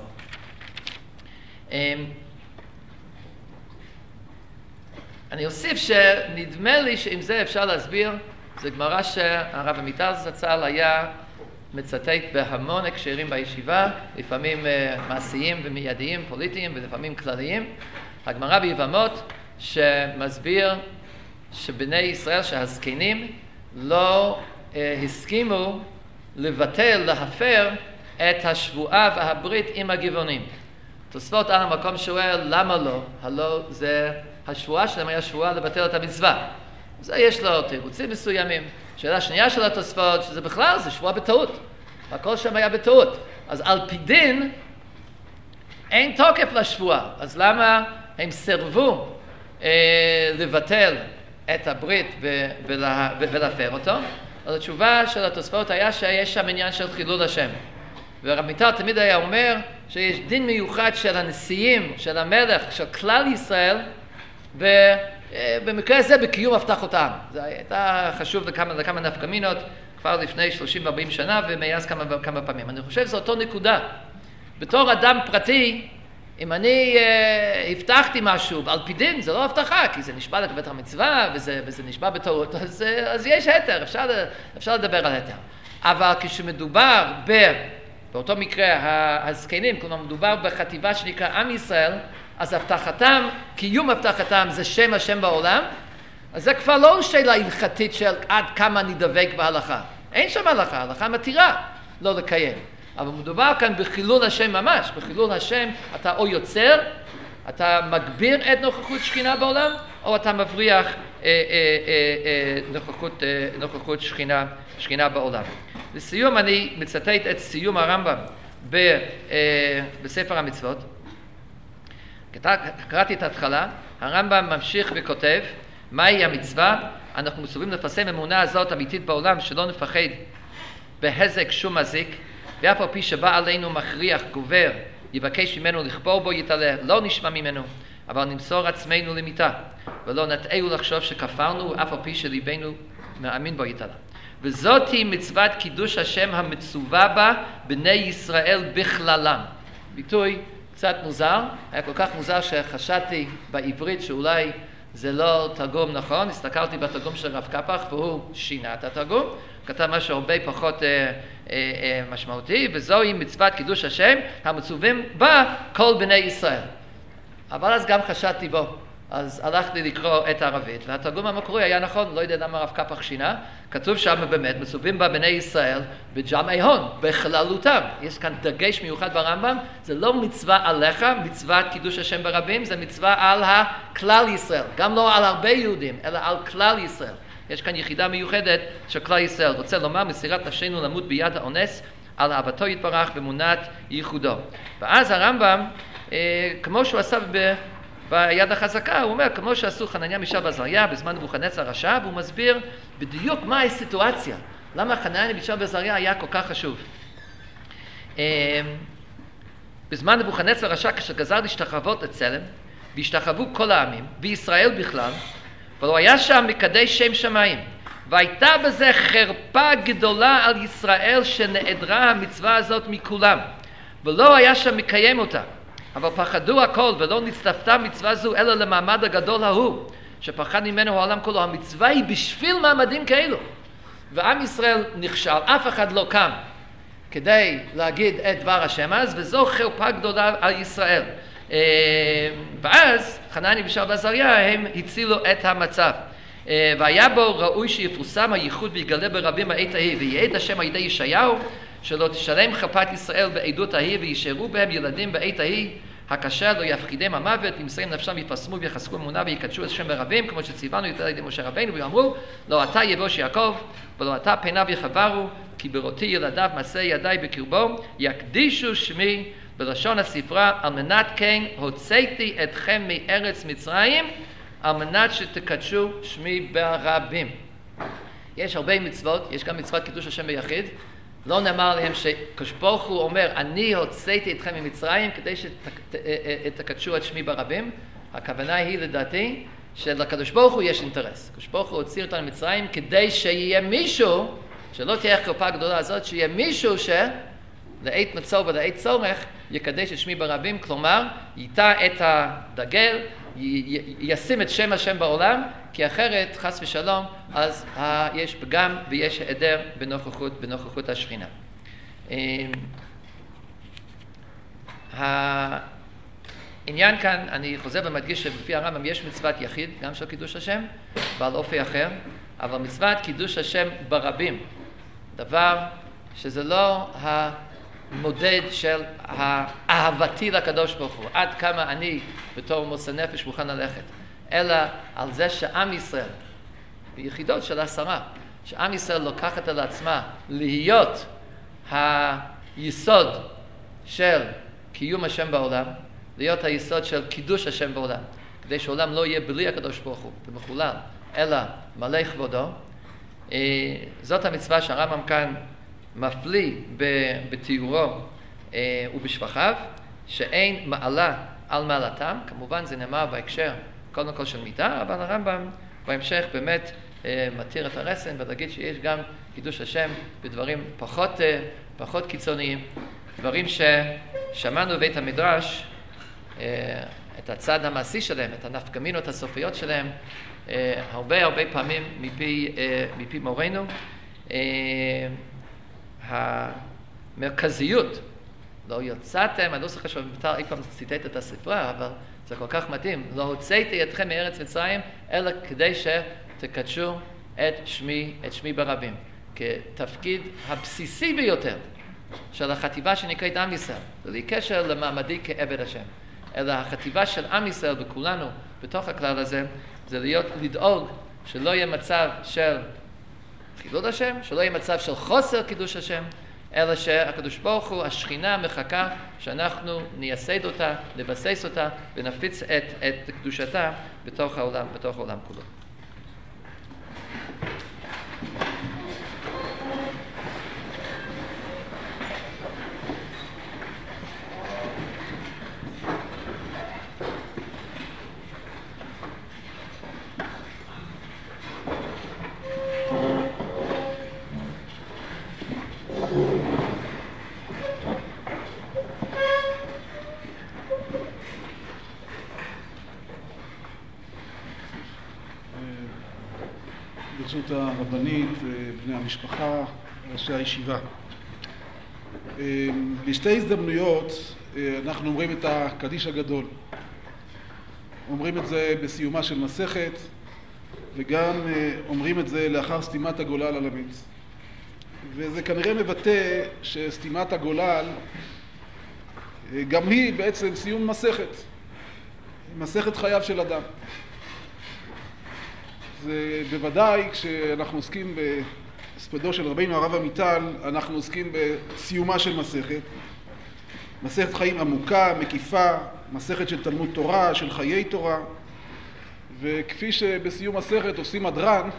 אני אוסיף שנדמה לי שעם זה אפשר להסביר, זה גמרא שהרב עמיטל זצ"ל היה מצטט בהמון הקשרים בישיבה, לפעמים מעשיים ומיידיים, פוליטיים ולפעמים כלליים. הגמרא ביבמות שמסביר שבני ישראל, שהזקנים, לא הסכימו לבטל, להפר את השבועה והברית עם הגבעונים. תוספות על המקום שואל, למה לא? הלא זה השבועה שלהם היה שבועה לבטל את המצווה. זה יש לו תירוצים מסוימים. שאלה שנייה של התוספות, שזה בכלל, זה שבועה בטעות. הכל שם היה בטעות. אז על פי דין, אין תוקף לשבועה. אז למה הם סרבו אה, לבטל את הברית ולה, ולהפר אותו? אז התשובה של התוספות היה שיש שם עניין של חילול השם. ורב מיטל תמיד היה אומר שיש דין מיוחד של הנשיאים, של המלך, של כלל ישראל, ובמקרה הזה בקיום הבטחותם. זה הייתה חשוב לכמה, לכמה נפקמינות כבר לפני שלושים ארבעים שנה, ומאז כמה, כמה פעמים. אני חושב שזו אותו נקודה. בתור אדם פרטי, אם אני uh, הבטחתי משהו, על פי דין, זה לא הבטחה, כי זה נשבע לבית המצווה, וזה, וזה נשבע בטעות, אז, אז יש היתר, אפשר, אפשר לדבר על היתר. אבל כשמדובר ב... באותו מקרה, הזקנים, כלומר מדובר בחטיבה שנקרא עם ישראל, אז הבטחתם, קיום הבטחתם זה שם השם בעולם, אז זה כבר לא שאלה הלכתית של עד כמה אני דבק בהלכה. אין שם הלכה, הלכה מתירה לא לקיים. אבל מדובר כאן בחילול השם ממש, בחילול השם אתה או יוצר, אתה מגביר את נוכחות שכינה בעולם, או אתה מבריח אה, אה, אה, אה, נוכחות, אה, נוכחות שכינה, שכינה בעולם. לסיום אני מצטט את סיום הרמב"ם ב, אה, בספר המצוות. קראתי את ההתחלה, הרמב"ם ממשיך וכותב, מהי המצווה? אנחנו מצווים לפרסם אמונה הזאת אמיתית בעולם, שלא נפחד בהזק שום מזיק, ואף על פי שבא עלינו מכריח גובר, יבקש ממנו לכפור בו יתעלה, לא נשמע ממנו, אבל נמסור עצמנו למיתה, ולא נטעהו לחשוב שכפרנו, אף על פי שליבנו מאמין בו יתעלה. וזאת היא מצוות קידוש השם המצווה בה בני ישראל בכללם. ביטוי קצת מוזר, היה כל כך מוזר שחשדתי בעברית שאולי זה לא תרגום נכון, הסתכלתי בתרגום של רב קפח והוא שינה את התרגום, כתב משהו הרבה פחות אה, אה, אה, משמעותי, וזוהי מצוות קידוש השם המצווים בה כל בני ישראל. אבל אז גם חשדתי בו, אז הלכתי לקרוא את הערבית, והתרגום המקורי היה נכון, לא יודע למה רב קפח שינה, כתוב שם באמת, מצווים בה בני ישראל בג'מעי הון, בכללותם. יש כאן דגש מיוחד ברמב"ם, זה לא מצווה עליך, מצוות קידוש השם ברבים, זה מצווה על הכלל ישראל, גם לא על הרבה יהודים, אלא על כלל ישראל. יש כאן יחידה מיוחדת של כלל ישראל, רוצה לומר מסירת נפשנו למות ביד האונס, על אהבתו יתברך במונת ייחודו. ואז הרמב"ם, אה, כמו שהוא עשה ב... ביד החזקה, הוא אומר, כמו שעשו חנניה מישאל ועזריה בזמן נבוכדנצר הרשע, והוא מסביר בדיוק מה הסיטואציה, למה חנניה מישאל ועזריה היה כל כך חשוב. בזמן נבוכדנצר הרשע, כשגזר להשתחוות לצלם, והשתחוו כל העמים, וישראל בכלל, אבל הוא היה שם מקדש שם שמיים, והייתה בזה חרפה גדולה על ישראל שנעדרה המצווה הזאת מכולם, ולא היה שם מקיים אותה. אבל פחדו הכל ולא נצטפתה מצווה זו אלא למעמד הגדול ההוא שפחד ממנו העולם כולו. המצווה היא בשביל מעמדים כאלו, ועם ישראל נכשל, אף אחד לא קם כדי להגיד את דבר השם אז, וזו חרפה גדולה על ישראל. ואז חנניה מישאל ועזריה הם הצילו את המצב, והיה בו ראוי שיפורסם הייחוד ויגלה ברבים בעת ההיא, ויעד השם על ידי ישעיהו שלא תשלם חרפת ישראל בעדות ההיא וישארו בהם ילדים בעת ההיא, הקשה לא יפחידם המוות, ימסרים נפשם ויפרסמו ויחזקו אמונה ויקדשו את השם ברבים, כמו שציוונו יותר על ידי משה רבינו, ואמרו לא אתה יבוש יעקב ולא אתה פניו יחברו, כי בראותי ילדיו מעשה ידיי בקרבו, יקדישו שמי, בלשון הספרה, על מנת כן הוצאתי אתכם מארץ מצרים, על מנת שתקדשו שמי ברבים. יש הרבה מצוות, יש גם מצוות קידוש השם ביחיד, לא נאמר להם שקדוש ברוך הוא אומר אני הוצאתי אתכם ממצרים כדי שתקדשו את שמי ברבים. הכוונה היא לדעתי שלקדוש ברוך הוא יש אינטרס, קדוש ברוך הוא הוציא אותנו ממצרים כדי שיהיה מישהו, שלא תהיה החרפה הגדולה הזאת, שיהיה מישהו שלעת מצור ולעת צורך יקדש את שמי ברבים, כלומר ייטע את הדגל, ישים את שם השם בעולם, כי אחרת חס ושלום אז יש פגם ויש היעדר בנוכחות, בנוכחות השכינה. העניין כאן, אני חוזר ומדגיש שבפי הרמב"ם יש מצוות יחיד, גם של קידוש השם, בעל אופי אחר, אבל מצוות קידוש השם ברבים, דבר שזה לא המודד של האהבתי לקדוש ברוך הוא, עד כמה אני בתור מוסר נפש מוכן ללכת, אלא על זה שעם ישראל, ביחידות של עשרה, שעם ישראל לוקחת על עצמה להיות היסוד של קיום השם בעולם, להיות היסוד של קידוש השם בעולם, כדי שהעולם לא יהיה בלי הקדוש ברוך הוא ומחולל, אלא מלא כבודו. זאת המצווה שהרמב"ם כאן מפליא בתיאורו ובשבחיו, שאין מעלה על מעלתם. כמובן זה נאמר בהקשר קודם כל של מיתה, אבל הרמב"ם בהמשך באמת מתיר את הרסן ולהגיד שיש גם קידוש השם בדברים פחות, פחות קיצוניים, דברים ששמענו בבית המדרש, את הצד המעשי שלהם, את הנפקמינות הסופיות שלהם, הרבה הרבה פעמים מפי, מפי מורנו. המרכזיות לא יצאתם, הנוסח עכשיו מבטל אי פעם ציטט את הספרה, אבל זה כל כך מתאים, לא הוצאתי אתכם מארץ מצרים, אלא כדי שתקדשו את שמי, את שמי ברבים, כתפקיד הבסיסי ביותר של החטיבה שנקראת עם ישראל, בלי קשר למעמדי כעבד השם, אלא החטיבה של עם ישראל וכולנו בתוך הכלל הזה, זה להיות, לדאוג שלא יהיה מצב של חילול השם, שלא יהיה מצב של חוסר קידוש השם, אלא שהקדוש ברוך הוא, השכינה מחכה שאנחנו נייסד אותה, נבסס אותה ונפיץ את, את קדושתה בתוך העולם, בתוך העולם כולו. ברשות הרבנית, בני המשפחה, ראשי הישיבה. בשתי הזדמנויות אנחנו אומרים את הקדיש הגדול. אומרים את זה בסיומה של מסכת, וגם אומרים את זה לאחר סתימת הגולל על המיץ. וזה כנראה מבטא שסתימת הגולל גם היא בעצם סיום מסכת, מסכת חייו של אדם. זה בוודאי כשאנחנו עוסקים בהספדו של רבינו הרב עמיטל, אנחנו עוסקים בסיומה של מסכת. מסכת חיים עמוקה, מקיפה, מסכת של תלמוד תורה, של חיי תורה. וכפי שבסיום מסכת עושים הדרן,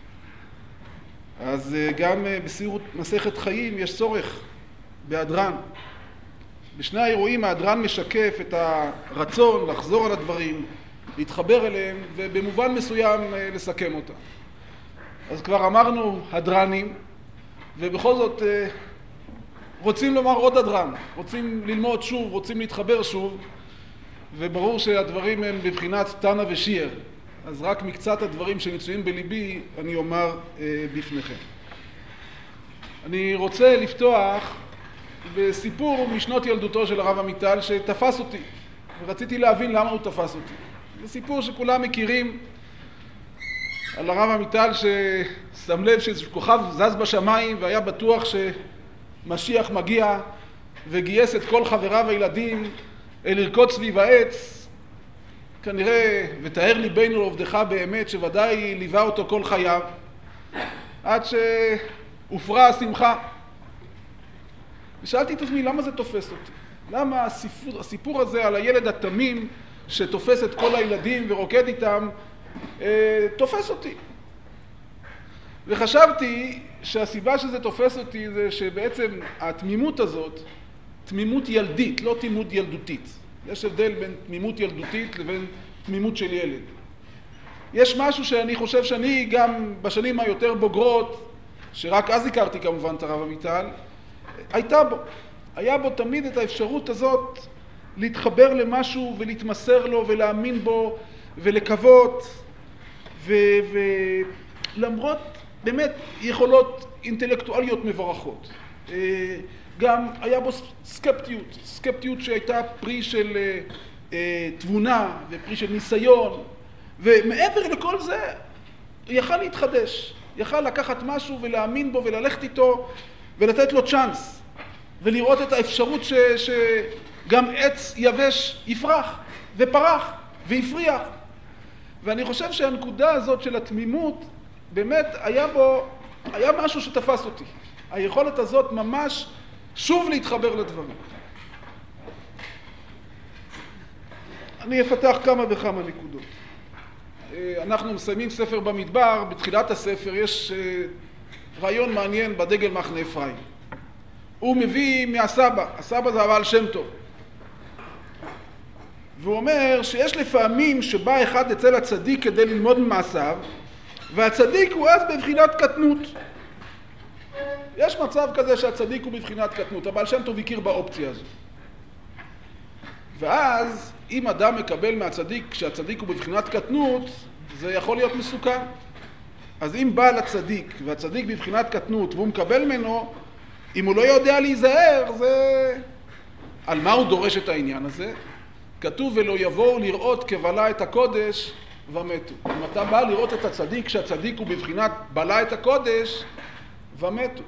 אז גם בסיום מסכת חיים יש צורך בהדרן. בשני האירועים ההדרן משקף את הרצון לחזור על הדברים, להתחבר אליהם, ובמובן מסוים לסכם אותם. אז כבר אמרנו הדרנים, ובכל זאת רוצים לומר עוד הדרן, רוצים ללמוד שוב, רוצים להתחבר שוב, וברור שהדברים הם בבחינת תנא ושיער. אז רק מקצת הדברים שמצויים בליבי אני אומר בפניכם. אני רוצה לפתוח בסיפור משנות ילדותו של הרב עמיטל שתפס אותי, ורציתי להבין למה הוא תפס אותי. זה סיפור שכולם מכירים על הרב עמיטל ששם לב שכוכב זז בשמיים והיה בטוח שמשיח מגיע, וגייס את כל חבריו הילדים לרקוד סביב העץ. כנראה ותאר ליבנו לעובדך באמת, שוודאי ליווה אותו כל חייו עד שהופרה השמחה. ושאלתי את עצמי למה זה תופס אותי, למה הסיפור, הסיפור הזה על הילד התמים שתופס את כל הילדים ורוקד איתם, אה, תופס אותי. וחשבתי שהסיבה שזה תופס אותי זה שבעצם התמימות הזאת, תמימות ילדית, לא תמימות ילדותית. יש הבדל בין תמימות ילדותית לבין תמימות של ילד. יש משהו שאני חושב שאני גם בשנים היותר בוגרות, שרק אז הכרתי כמובן את הרב עמיטל, הייתה בו. היה בו תמיד את האפשרות הזאת להתחבר למשהו ולהתמסר לו ולהאמין בו ולקוות, ולמרות באמת יכולות אינטלקטואליות מבורכות. גם היה בו סקפטיות, סקפטיות שהייתה פרי של תבונה ופרי של ניסיון, ומעבר לכל זה יכל להתחדש, יכל לקחת משהו ולהאמין בו וללכת איתו ולתת לו צ'אנס ולראות את האפשרות ש... שגם עץ יבש יפרח ופרח ויפריח. ואני חושב שהנקודה הזאת של התמימות באמת היה בו, היה משהו שתפס אותי. היכולת הזאת ממש שוב להתחבר לדברים. אני אפתח כמה וכמה נקודות. אנחנו מסיימים ספר במדבר, בתחילת הספר יש רעיון מעניין בדגל מחנה אפרים. הוא מביא מהסבא, הסבא זה הבעל שם טוב. והוא אומר שיש לפעמים שבא אחד אצל הצדיק כדי ללמוד ממעשיו, והצדיק הוא אז בבחינת קטנות. יש מצב כזה שהצדיק הוא בבחינת קטנות, הבעל שם טוב הכיר באופציה הזו. ואז אם אדם מקבל מהצדיק כשהצדיק הוא בבחינת קטנות, זה יכול להיות מסוכן. אז אם בא לצדיק והצדיק בבחינת קטנות והוא מקבל ממנו, אם הוא לא יודע להיזהר, זה על מה הוא דורש את העניין הזה? כתוב ולא יבואו לראות כבלה את הקודש ומתו. אם אתה בא לראות את הצדיק, שהצדיק הוא בבחינת בלה את הקודש ומתו.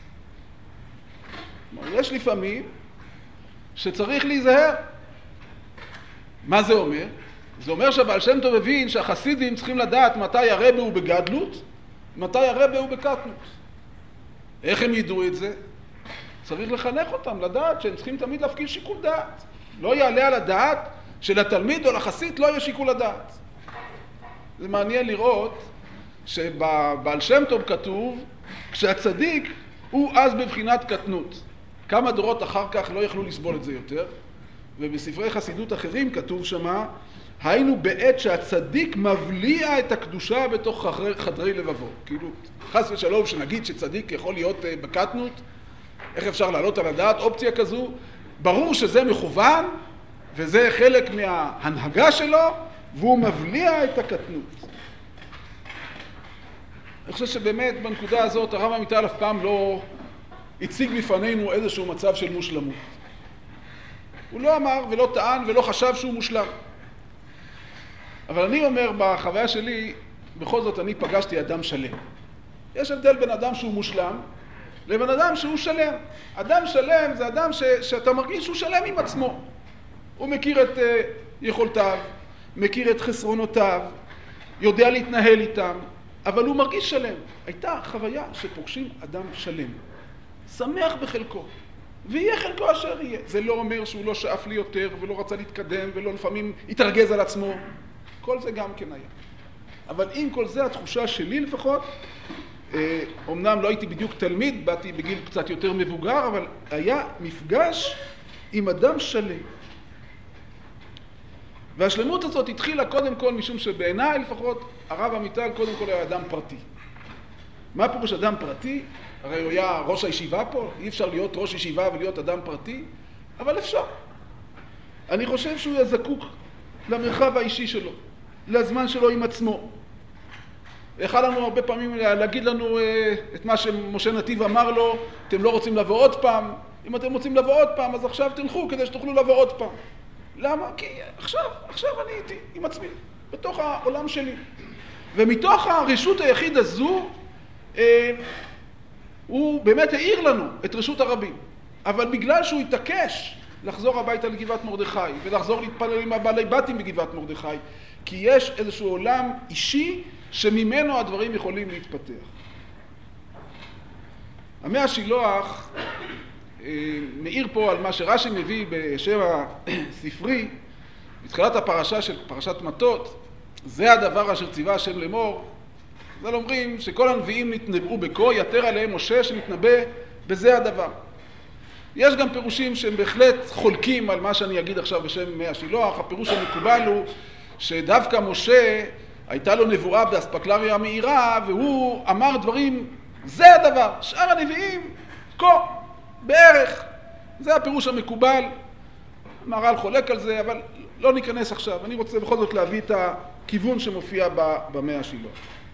יש לפעמים שצריך להיזהר. מה זה אומר? זה אומר שהבעל שם טוב הבין שהחסידים צריכים לדעת מתי הרבי הוא בגדלות, מתי הרבי הוא בקטנות. איך הם ידעו את זה? צריך לחנך אותם, לדעת שהם צריכים תמיד להפקיד שיקול דעת. לא יעלה על הדעת שלתלמיד או לחסיד לא יהיה שיקול הדעת. זה מעניין לראות שבבעל שם טוב כתוב, כשהצדיק הוא אז בבחינת קטנות. כמה דורות אחר כך לא יכלו לסבול את זה יותר, ובספרי חסידות אחרים כתוב שמה, היינו בעת שהצדיק מבליע את הקדושה בתוך חדרי, חדרי לבבו. כאילו, חס ושלום שנגיד שצדיק יכול להיות בקטנות, איך אפשר לעלות על הדעת אופציה כזו? ברור שזה מכוון, וזה חלק מההנהגה שלו, והוא מבליע את הקטנות. אני חושב שבאמת בנקודה הזאת הרב עמיטל אף פעם לא הציג בפנינו איזשהו מצב של מושלמות. הוא לא אמר ולא טען ולא חשב שהוא מושלם. אבל אני אומר בחוויה שלי, בכל זאת אני פגשתי אדם שלם. יש הבדל בין אדם שהוא מושלם לבין אדם שהוא שלם. אדם שלם זה אדם ש, שאתה מרגיש שהוא שלם עם עצמו. הוא מכיר את uh, יכולתיו, מכיר את חסרונותיו, יודע להתנהל איתם, אבל הוא מרגיש שלם. הייתה חוויה שפוגשים אדם שלם. שמח בחלקו, ויהיה חלקו אשר יהיה. זה לא אומר שהוא לא שאף לי יותר ולא רצה להתקדם ולא לפעמים התרגז על עצמו. כל זה גם כן היה. אבל עם כל זה התחושה שלי לפחות, אה, אומנם לא הייתי בדיוק תלמיד, באתי בגיל קצת יותר מבוגר, אבל היה מפגש עם אדם שלם. והשלמות הזאת התחילה קודם כל משום שבעיניי לפחות הרב עמיטל קודם כל היה אדם פרטי. מה פירוש אדם פרטי? הרי הוא היה ראש הישיבה פה, אי אפשר להיות ראש ישיבה ולהיות אדם פרטי, אבל אפשר. אני חושב שהוא היה זקוק למרחב האישי שלו, לזמן שלו עם עצמו. יכול לנו הרבה פעמים להגיד לנו את מה שמשה נתיב אמר לו, אתם לא רוצים לבוא עוד פעם, אם אתם רוצים לבוא עוד פעם אז עכשיו תלכו כדי שתוכלו לבוא עוד פעם. למה? כי עכשיו, עכשיו אני איתי, עם עצמי, בתוך העולם שלי. ומתוך הרשות היחיד הזו, אה, הוא באמת העיר לנו את רשות הרבים. אבל בגלל שהוא התעקש לחזור הביתה לגבעת מרדכי, ולחזור להתפלל עם הבעלי בתים בגבעת מרדכי, כי יש איזשהו עולם אישי שממנו הדברים יכולים להתפתח. המאה השילוח מעיר פה על מה שרש"י מביא בשם הספרי, בתחילת הפרשה של פרשת מטות, זה הדבר אשר ציווה השם לאמור. אז אומרים שכל הנביאים נתנבאו בקו, יתר עליהם משה שנתנבא בזה הדבר. יש גם פירושים שהם בהחלט חולקים על מה שאני אגיד עכשיו בשם מאה השילוח. הפירוש המקובל הוא שדווקא משה הייתה לו נבואה באספקלריה המאירה, והוא אמר דברים, זה הדבר, שאר הנביאים, כה, בערך. זה הפירוש המקובל. מהר"ל חולק על זה, אבל לא ניכנס עכשיו. אני רוצה בכל זאת להביא את הכיוון שמופיע במאה השילוח.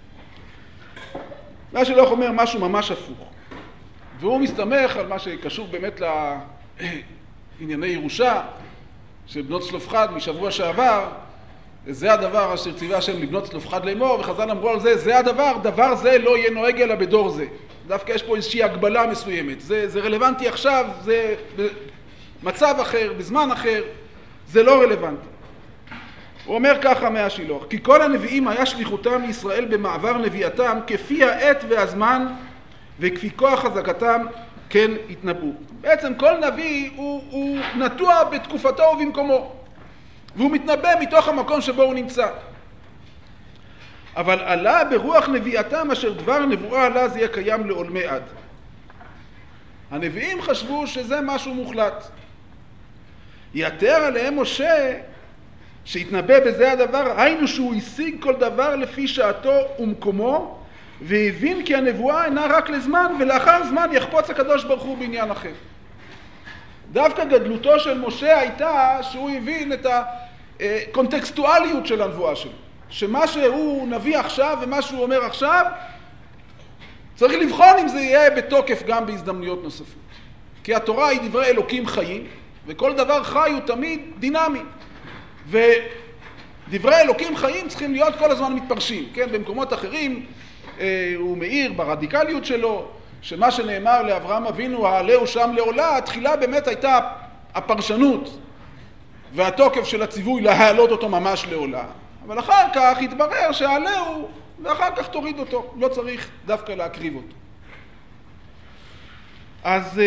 מאה השילוח אומר משהו ממש הפוך. והוא מסתמך על מה שקשור באמת לענייני ירושה, של בנות צלופחד משבוע שעבר. זה הדבר אשר ציווה השם לבנות צלופחד לאמור, וחז"ל אמרו על זה, זה הדבר, דבר זה לא יהיה נוהג אלא בדור זה. דווקא יש פה איזושהי הגבלה מסוימת. זה, זה רלוונטי עכשיו, זה במצב אחר, בזמן אחר, זה לא רלוונטי. הוא אומר ככה מאה השילוח, כי כל הנביאים היה שליחותם לישראל במעבר נביאתם, כפי העת והזמן וכפי כוח חזקתם כן התנבאו. בעצם כל נביא הוא, הוא נטוע בתקופתו ובמקומו, והוא מתנבא מתוך המקום שבו הוא נמצא. אבל עלה ברוח נביאתם אשר דבר נבואה עלה זה יהיה קיים לעולמי עד. הנביאים חשבו שזה משהו מוחלט. יתר עליהם משה שהתנבא בזה הדבר, היינו שהוא השיג כל דבר לפי שעתו ומקומו, והבין כי הנבואה אינה רק לזמן, ולאחר זמן יחפוץ הקדוש ברוך הוא בעניין אחר. דווקא גדלותו של משה הייתה שהוא הבין את הקונטקסטואליות של הנבואה שלו. שמה שהוא נביא עכשיו ומה שהוא אומר עכשיו, צריך לבחון אם זה יהיה בתוקף גם בהזדמנויות נוספות. כי התורה היא דברי אלוקים חיים, וכל דבר חי הוא תמיד דינמי. ודברי אלוקים חיים צריכים להיות כל הזמן מתפרשים, כן? במקומות אחרים אה, הוא מאיר ברדיקליות שלו, שמה שנאמר לאברהם אבינו, העלהו שם לעולה, התחילה באמת הייתה הפרשנות והתוקף של הציווי להעלות אותו ממש לעולה. אבל אחר כך התברר שהעלהו, ואחר כך תוריד אותו, לא צריך דווקא להקריב אותו. אז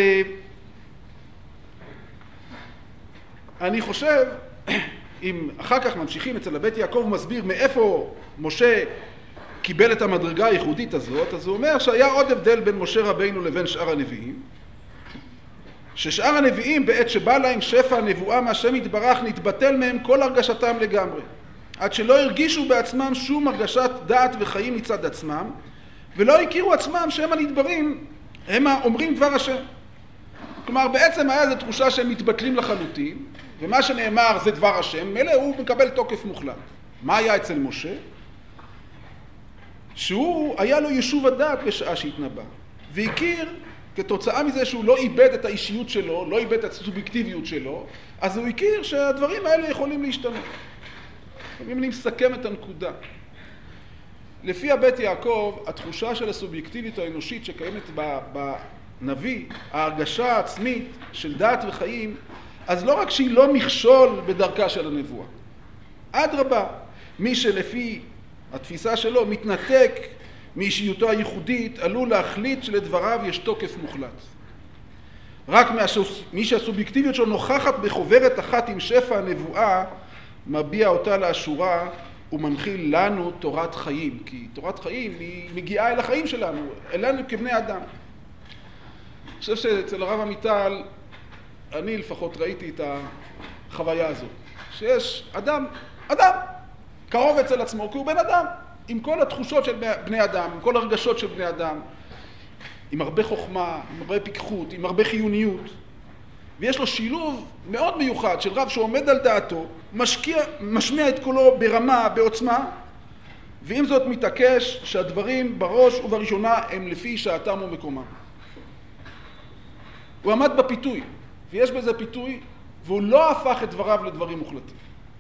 אני חושב, אם אחר כך ממשיכים אצל הבית יעקב מסביר מאיפה משה קיבל את המדרגה הייחודית הזאת, אז הוא אומר שהיה עוד הבדל בין משה רבינו לבין שאר הנביאים, ששאר הנביאים בעת שבא להם שפע הנבואה מהשם יתברך נתבטל מהם כל הרגשתם לגמרי, עד שלא הרגישו בעצמם שום הרגשת דעת וחיים מצד עצמם, ולא הכירו עצמם שהם הנדברים, הם אומרים דבר השם. כלומר, בעצם היה איזו תחושה שהם מתבטלים לחלוטין, ומה שנאמר זה דבר השם, מלא הוא מקבל תוקף מוחלט. מה היה אצל משה? שהוא, היה לו יישוב הדעת בשעה שהתנבא, והכיר כתוצאה מזה שהוא לא איבד את האישיות שלו, לא איבד את הסובייקטיביות שלו, אז הוא הכיר שהדברים האלה יכולים להשתנות. אם אני מסכם את הנקודה, לפי הבית יעקב, התחושה של הסובייקטיבית האנושית שקיימת בנביא, ההרגשה העצמית של דעת וחיים, אז לא רק שהיא לא מכשול בדרכה של הנבואה. אדרבה, מי שלפי התפיסה שלו מתנתק מאישיותו הייחודית, עלול להחליט שלדבריו יש תוקף מוחלט. רק מי שהסובייקטיביות שלו נוכחת בחוברת אחת עם שפע הנבואה, מביע אותה לאשורה ומנחיל לנו תורת חיים, כי תורת חיים היא מגיעה אל החיים שלנו, אלינו כבני אדם. אני חושב שאצל הרב עמיטל, אני לפחות ראיתי את החוויה הזאת, שיש אדם, אדם, קרוב אצל עצמו, כי הוא בן אדם, עם כל התחושות של בני אדם, עם כל הרגשות של בני אדם, עם הרבה חוכמה, עם הרבה פיקחות, עם הרבה חיוניות, ויש לו שילוב מאוד מיוחד של רב שעומד על דעתו, משקיע, משמיע את קולו ברמה, בעוצמה, ועם זאת מתעקש שהדברים בראש ובראשונה הם לפי שעתם ומקומם. הוא עמד בפיתוי, ויש בזה פיתוי, והוא לא הפך את דבריו לדברים מוחלטים.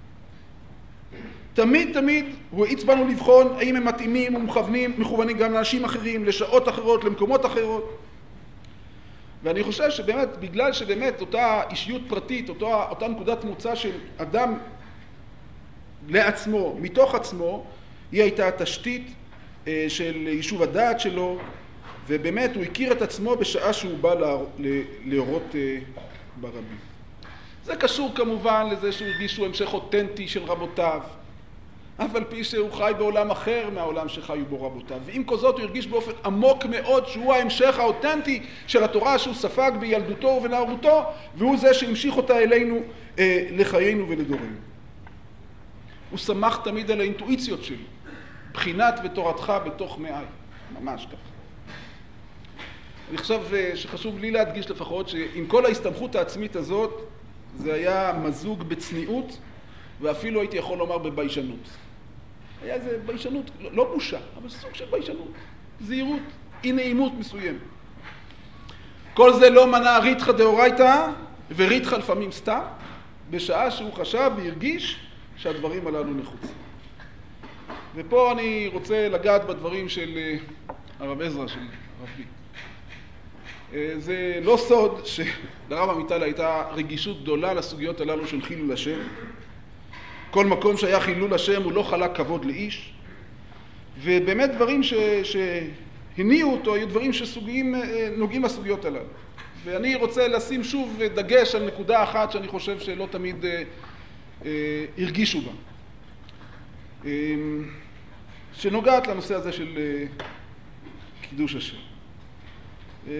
תמיד תמיד הוא האיץ בנו לבחון האם הם מתאימים ומכוונים, מכוונים גם לאנשים אחרים, לשעות אחרות, למקומות אחרות. ואני חושב שבאמת, בגלל שבאמת אותה אישיות פרטית, אותה, אותה נקודת מוצא של אדם לעצמו, מתוך עצמו, היא הייתה התשתית אה, של יישוב הדעת שלו, ובאמת הוא הכיר את עצמו בשעה שהוא בא להורות אה, ברבים. זה קשור כמובן לזה שהוא הרגיש שהוא המשך אותנטי של רבותיו, אף על פי שהוא חי בעולם אחר מהעולם שחיו בו רבותיו. ועם כל זאת הוא הרגיש באופן עמוק מאוד שהוא ההמשך האותנטי של התורה שהוא ספג בילדותו ובנערותו, והוא זה שהמשיך אותה אלינו אה, לחיינו ולדורנו. הוא שמח תמיד על האינטואיציות שלו, בחינת ותורתך בתוך מאי, ממש כך. אני חושב שחשוב לי להדגיש לפחות שעם כל ההסתמכות העצמית הזאת, זה היה מזוג בצניעות, ואפילו הייתי יכול לומר בביישנות. היה איזה ביישנות, לא בושה, אבל סוג של ביישנות, זהירות, אי נעימות מסוימת. כל זה לא מנע ריתחא דאורייתא וריתחא לפעמים סתם, בשעה שהוא חשב והרגיש שהדברים הללו נחוצים. ופה אני רוצה לגעת בדברים של הרב עזרא, של הרב בי. זה לא סוד שלרב עמיטל הייתה רגישות גדולה לסוגיות הללו של חילול השם. כל מקום שהיה חילול השם הוא לא חלק כבוד לאיש, ובאמת דברים ש... שהניעו אותו היו דברים שסוגים, נוגעים לסוגיות הללו. ואני רוצה לשים שוב דגש על נקודה אחת שאני חושב שלא תמיד אה, אה, הרגישו בה, אה, שנוגעת לנושא הזה של אה, קידוש השם. אה,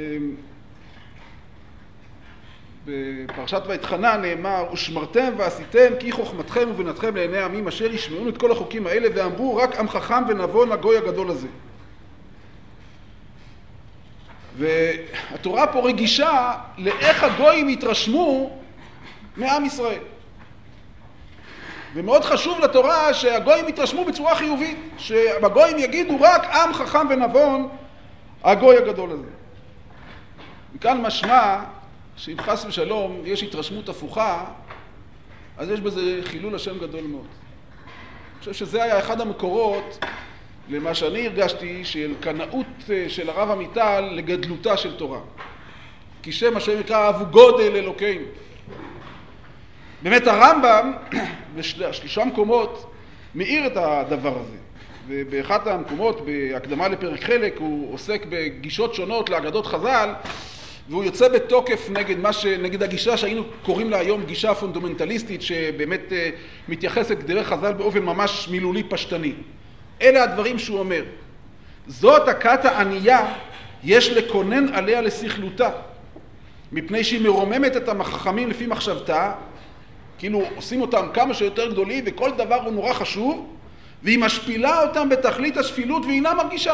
בפרשת ויתחנן נאמר, ושמרתם ועשיתם כי חוכמתכם ובינתכם לעיני העמים אשר ישמעון את כל החוקים האלה ואמרו רק עם חכם ונבון הגוי הגדול הזה. והתורה פה רגישה לאיך הגויים יתרשמו מעם ישראל. ומאוד חשוב לתורה שהגויים יתרשמו בצורה חיובית, שהגויים יגידו רק עם חכם ונבון הגוי הגדול הזה. וכאן משמע שאם חס ושלום יש התרשמות הפוכה, אז יש בזה חילול השם גדול מאוד. אני חושב שזה היה אחד המקורות למה שאני הרגשתי של קנאות של הרב עמיטל לגדלותה של תורה. כי שם השם יקרא אבו גודל אלוקינו. באמת הרמב"ם בשלושה מקומות מאיר את הדבר הזה. ובאחד המקומות, בהקדמה לפרק חלק, הוא עוסק בגישות שונות לאגדות חז"ל, והוא יוצא בתוקף נגד, מה ש... נגד הגישה שהיינו קוראים לה היום גישה פונדמנטליסטית, שבאמת uh, מתייחסת דרך חז"ל באופן ממש מילולי פשטני. אלה הדברים שהוא אומר. זאת הכת הענייה, יש לקונן עליה לסכלותה, מפני שהיא מרוממת את החכמים לפי מחשבתה, כאילו עושים אותם כמה שיותר גדולים, וכל דבר הוא נורא חשוב, והיא משפילה אותם בתכלית השפילות, והיא אינה מרגישה.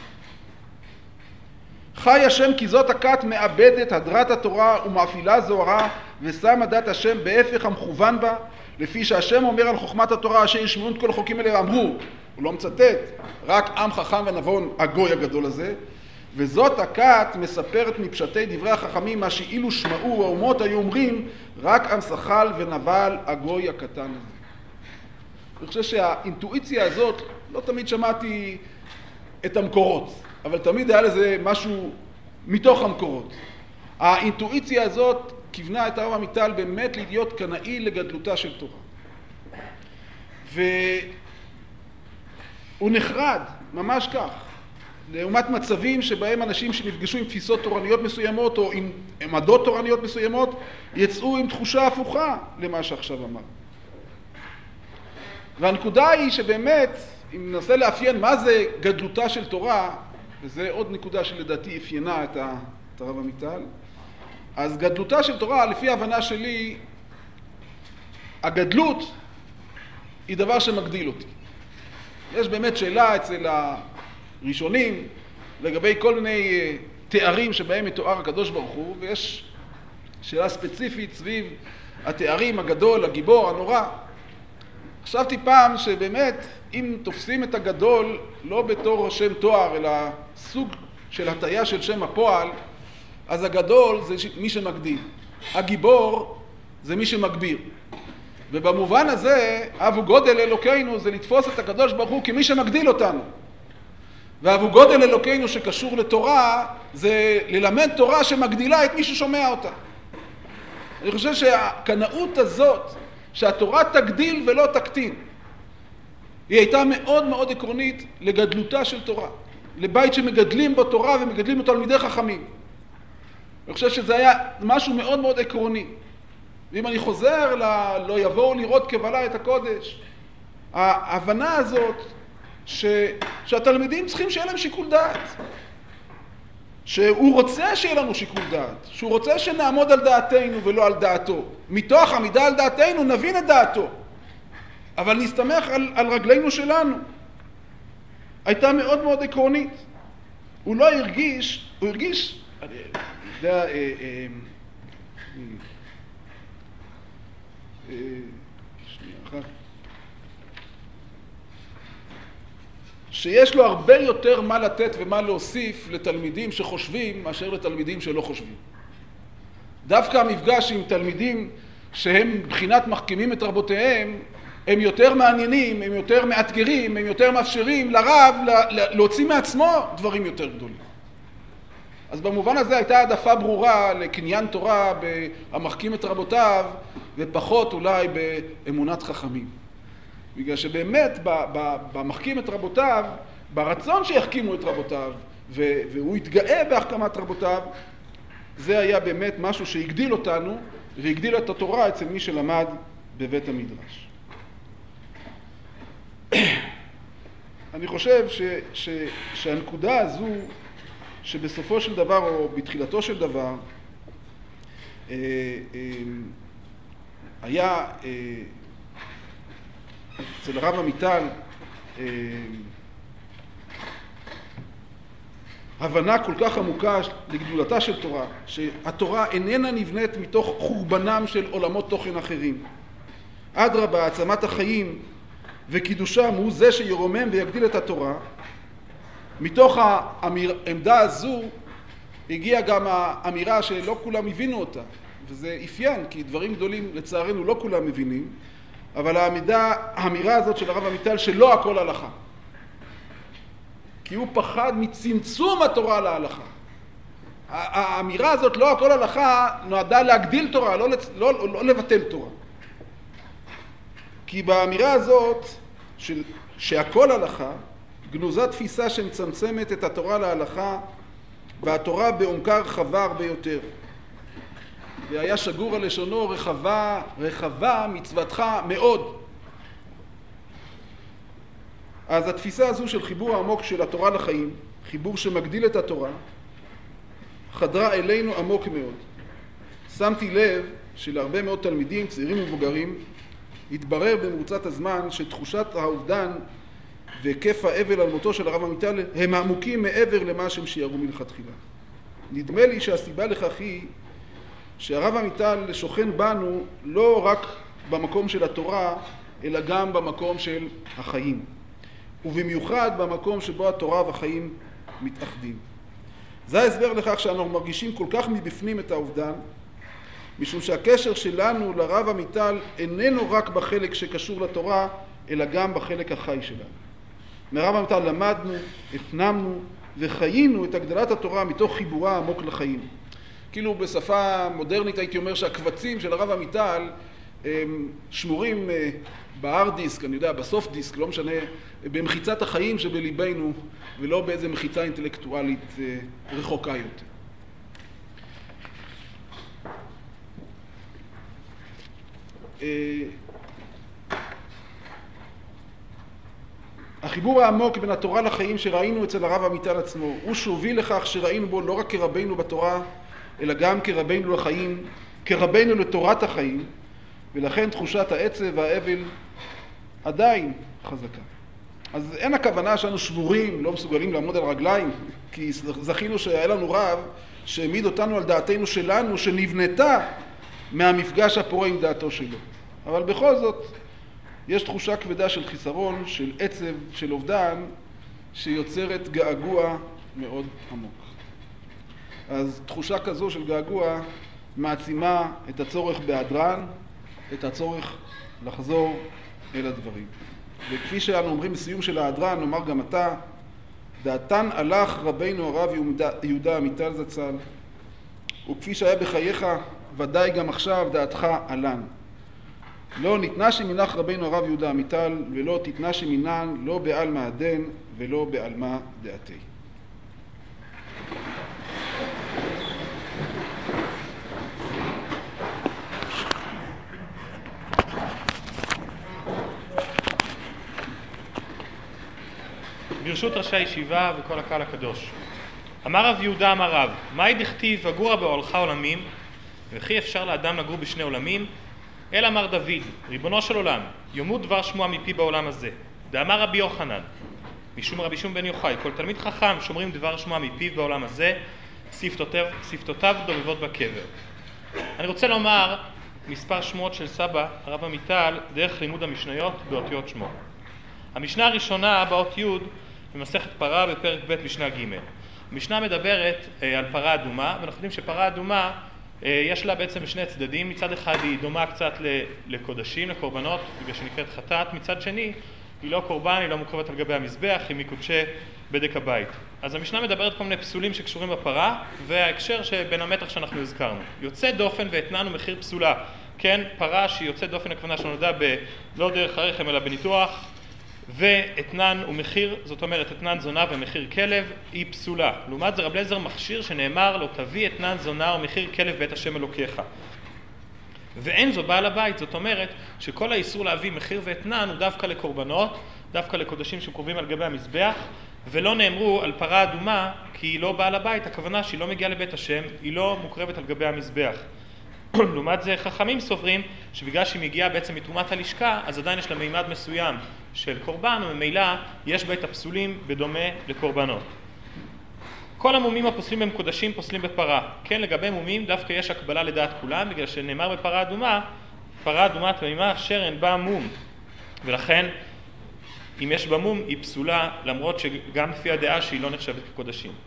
חי השם כי זאת הכת מאבדת הדרת התורה ומאפילה זוהרה, ושמה דת השם בהפך המכוון בה, לפי שהשם אומר על חוכמת התורה אשר ישמעו את כל החוקים האלה, אמרו, הוא לא מצטט, רק עם חכם ונבון הגוי הגדול הזה, וזאת הכת מספרת מפשטי דברי החכמים, מה שאילו שמעו האומות היו אומרים, רק עם שחל ונבל הגוי הקטן הזה. אני חושב שהאינטואיציה הזאת, לא תמיד שמעתי את המקורות, אבל תמיד היה לזה משהו מתוך המקורות. האינטואיציה הזאת כיוונה את הרב עמיטל באמת להיות קנאי לגדלותה של תורה. והוא נחרד, ממש כך, לעומת מצבים שבהם אנשים שנפגשו עם תפיסות תורניות מסוימות או עם עמדות תורניות מסוימות, יצאו עם תחושה הפוכה למה שעכשיו אמר. והנקודה היא שבאמת, אם ננסה לאפיין מה זה גדלותה של תורה, וזה עוד נקודה שלדעתי אפיינה את הרב עמיטל, אז גדלותה של תורה, לפי ההבנה שלי, הגדלות היא דבר שמגדיל אותי. יש באמת שאלה אצל הראשונים לגבי כל מיני תארים שבהם מתואר הקדוש ברוך הוא, ויש שאלה ספציפית סביב התארים הגדול, הגיבור, הנורא. חשבתי פעם שבאמת אם תופסים את הגדול לא בתור שם תואר אלא סוג של הטיה של שם הפועל, אז הגדול זה מי שמגדיל, הגיבור זה מי שמגביר. ובמובן הזה אבו גודל אלוקינו זה לתפוס את הקדוש ברוך הוא כמי שמגדיל אותנו, ואבו גודל אלוקינו שקשור לתורה זה ללמד תורה שמגדילה את מי ששומע אותה. אני חושב שהקנאות הזאת שהתורה תגדיל ולא תקטין, היא הייתה מאוד מאוד עקרונית לגדלותה של תורה, לבית שמגדלים בו תורה ומגדלים אותו תלמידי חכמים. אני חושב שזה היה משהו מאוד מאוד עקרוני. ואם אני חוזר ל... לא יבואו לראות קבלה את הקודש, ההבנה הזאת ש... שהתלמידים צריכים שיהיה להם שיקול דעת, שהוא רוצה שיהיה לנו שיקול דעת, שהוא רוצה שנעמוד על דעתנו ולא על דעתו. מתוך עמידה על דעתנו נבין את דעתו, אבל נסתמך על, על רגלינו שלנו. הייתה מאוד מאוד עקרונית. הוא לא הרגיש, הוא הרגיש, אני יודע, אה, אה, אה, שנייה אחת, שיש לו הרבה יותר מה לתת ומה להוסיף לתלמידים שחושבים מאשר לתלמידים שלא חושבים. דווקא המפגש עם תלמידים שהם בחינת מחכימים את רבותיהם, הם יותר מעניינים, הם יותר מאתגרים, הם יותר מאפשרים לרב להוציא מעצמו דברים יותר גדולים. אז במובן הזה הייתה העדפה ברורה לקניין תורה במחכים את רבותיו, ופחות אולי באמונת חכמים. בגלל שבאמת במחכים את רבותיו, ברצון שיחכימו את רבותיו, והוא התגאה בהחכמת רבותיו, זה היה באמת משהו שהגדיל אותנו, והגדיל את התורה אצל מי שלמד בבית המדרש. אני חושב ש, ש, שהנקודה הזו, שבסופו של דבר, או בתחילתו של דבר, אה, אה, היה אה, אצל הרב עמיטל אה, הבנה כל כך עמוקה לגדולתה של תורה, שהתורה איננה נבנית מתוך חורבנם של עולמות תוכן אחרים. אדרבה, העצמת החיים וקידושם הוא זה שירומם ויגדיל את התורה. מתוך העמדה הזו הגיעה גם האמירה שלא כולם הבינו אותה, וזה אפיין, כי דברים גדולים לצערנו לא כולם מבינים, אבל העמידה, האמירה הזאת של הרב עמיטל שלא הכל הלכה. כי הוא פחד מצמצום התורה להלכה. האמירה הזאת לא הכל הלכה נועדה להגדיל תורה, לא, לא, לא לבטל תורה. כי באמירה הזאת של, שהכל הלכה, גנוזה תפיסה שמצמצמת את התורה להלכה, והתורה בעומקה רחבה הרבה יותר. והיה שגור על לשונו רחבה, רחבה מצוותך מאוד. אז התפיסה הזו של חיבור העמוק של התורה לחיים, חיבור שמגדיל את התורה, חדרה אלינו עמוק מאוד. שמתי לב שלהרבה מאוד תלמידים, צעירים ומבוגרים, התברר במרוצת הזמן שתחושת האובדן והיקף האבל על מותו של הרב עמיטל הם עמוקים מעבר למה שהם שיערו מלכתחילה. נדמה לי שהסיבה לכך היא שהרב עמיטל שוכן בנו לא רק במקום של התורה, אלא גם במקום של החיים. ובמיוחד במקום שבו התורה והחיים מתאחדים. זה ההסבר לכך שאנחנו מרגישים כל כך מבפנים את האובדן, משום שהקשר שלנו לרב עמיטל איננו רק בחלק שקשור לתורה, אלא גם בחלק החי שלנו. מרב עמיטל למדנו, הפנמנו וחיינו את הגדלת התורה מתוך חיבורה עמוק לחיים. כאילו בשפה מודרנית הייתי אומר שהקבצים של הרב עמיטל הם שמורים בהארד דיסק, אני יודע, בסופט דיסק, לא משנה, במחיצת החיים שבליבנו, ולא באיזה מחיצה אינטלקטואלית רחוקה יותר. החיבור העמוק בין התורה לחיים שראינו אצל הרב עמיטל עצמו, הוא שהוביל לכך שראינו בו לא רק כרבינו בתורה, אלא גם כרבינו לחיים, כרבינו לתורת החיים, ולכן תחושת העצב והאבל עדיין חזקה. אז אין הכוונה שאנו שבורים, לא מסוגלים לעמוד על רגליים, כי זכינו שהיה לנו רב שהעמיד אותנו על דעתנו שלנו, שנבנתה מהמפגש הפורה עם דעתו שלו. אבל בכל זאת, יש תחושה כבדה של חיסרון, של עצב, של אובדן, שיוצרת געגוע מאוד עמוק. אז תחושה כזו של געגוע מעצימה את הצורך בהדרן, את הצורך לחזור אל הדברים. וכפי שאנו אומרים בסיום של ההדרן, נאמר גם אתה, דעתן הלך רבינו הרב יהודה, יהודה עמיטל זצ"ל, וכפי שהיה בחייך, ודאי גם עכשיו דעתך עלן. לא ניתנה שמינך רבינו הרב יהודה עמיטל, ולא תתנה שמינן, לא בעלמא הדן ולא בעלמא דעתי. ברשות ראשי הישיבה וכל הקהל הקדוש. אמר רב יהודה אמר רב, מהי דכתיב וגורה באוהלך עולמים, וכי אפשר לאדם לגור בשני עולמים? אלא אמר דוד, ריבונו של עולם, יאמרו דבר שמוע מפי בעולם הזה. דאמר רבי יוחנן, משום רבי שמעון בן יוחאי, כל תלמיד חכם שומרים דבר שמוע מפיו בעולם הזה, שפתותיו, שפתותיו דובבות בקבר. אני רוצה לומר מספר שמות של סבא הרב עמיטל דרך לימוד המשניות באותיות שמו. המשנה הראשונה באות י' במסכת פרה בפרק ב' משנה ג'. המשנה מדברת על פרה אדומה, ואנחנו יודעים שפרה אדומה יש לה בעצם שני צדדים. מצד אחד היא דומה קצת לקודשים, לקורבנות, בגלל שנקראת חטאת. מצד שני היא לא קורבן, היא לא מוקרבת על גבי המזבח, היא מקודשי בדק הבית. אז המשנה מדברת כל מיני פסולים שקשורים בפרה, וההקשר שבין המתח שאנחנו הזכרנו. יוצא דופן ואתנן ומחיר פסולה. כן, פרה שהיא יוצאת דופן, הכוונה שנולדה ב... לא דרך הרחם אלא בניתוח, ואתנן ומחיר, זאת אומרת אתנן זונה ומחיר כלב, היא פסולה. לעומת זה רב אליעזר מכשיר שנאמר לו תביא אתנן זונה ומחיר כלב בית השם אלוקיך. ואין זו בעל הבית, זאת אומרת שכל האיסור להביא מחיר ואתנן הוא דווקא לקורבנות, דווקא לקודשים שקרובים על גבי המזבח, ולא נאמרו על פרה אדומה כי היא לא בעל הבית, הכוונה שהיא לא מגיעה לבית השם, היא לא מוקרבת על גבי המזבח. לעומת זה חכמים סוברים שבגלל שהיא מגיעה בעצם מתרומת הלשכה, אז עדיין יש לה מימד מסוים של קורבן, וממילא יש בה את הפסולים בדומה לקורבנות. כל המומים הפוסלים במקודשים פוסלים בפרה. כן, לגבי מומים דווקא יש הקבלה לדעת כולם, בגלל שנאמר בפרה אדומה, פרה אדומה תמימה אשר אין בה מום. ולכן אם יש בה מום היא פסולה, למרות שגם לפי הדעה שהיא לא נחשבת כקודשים.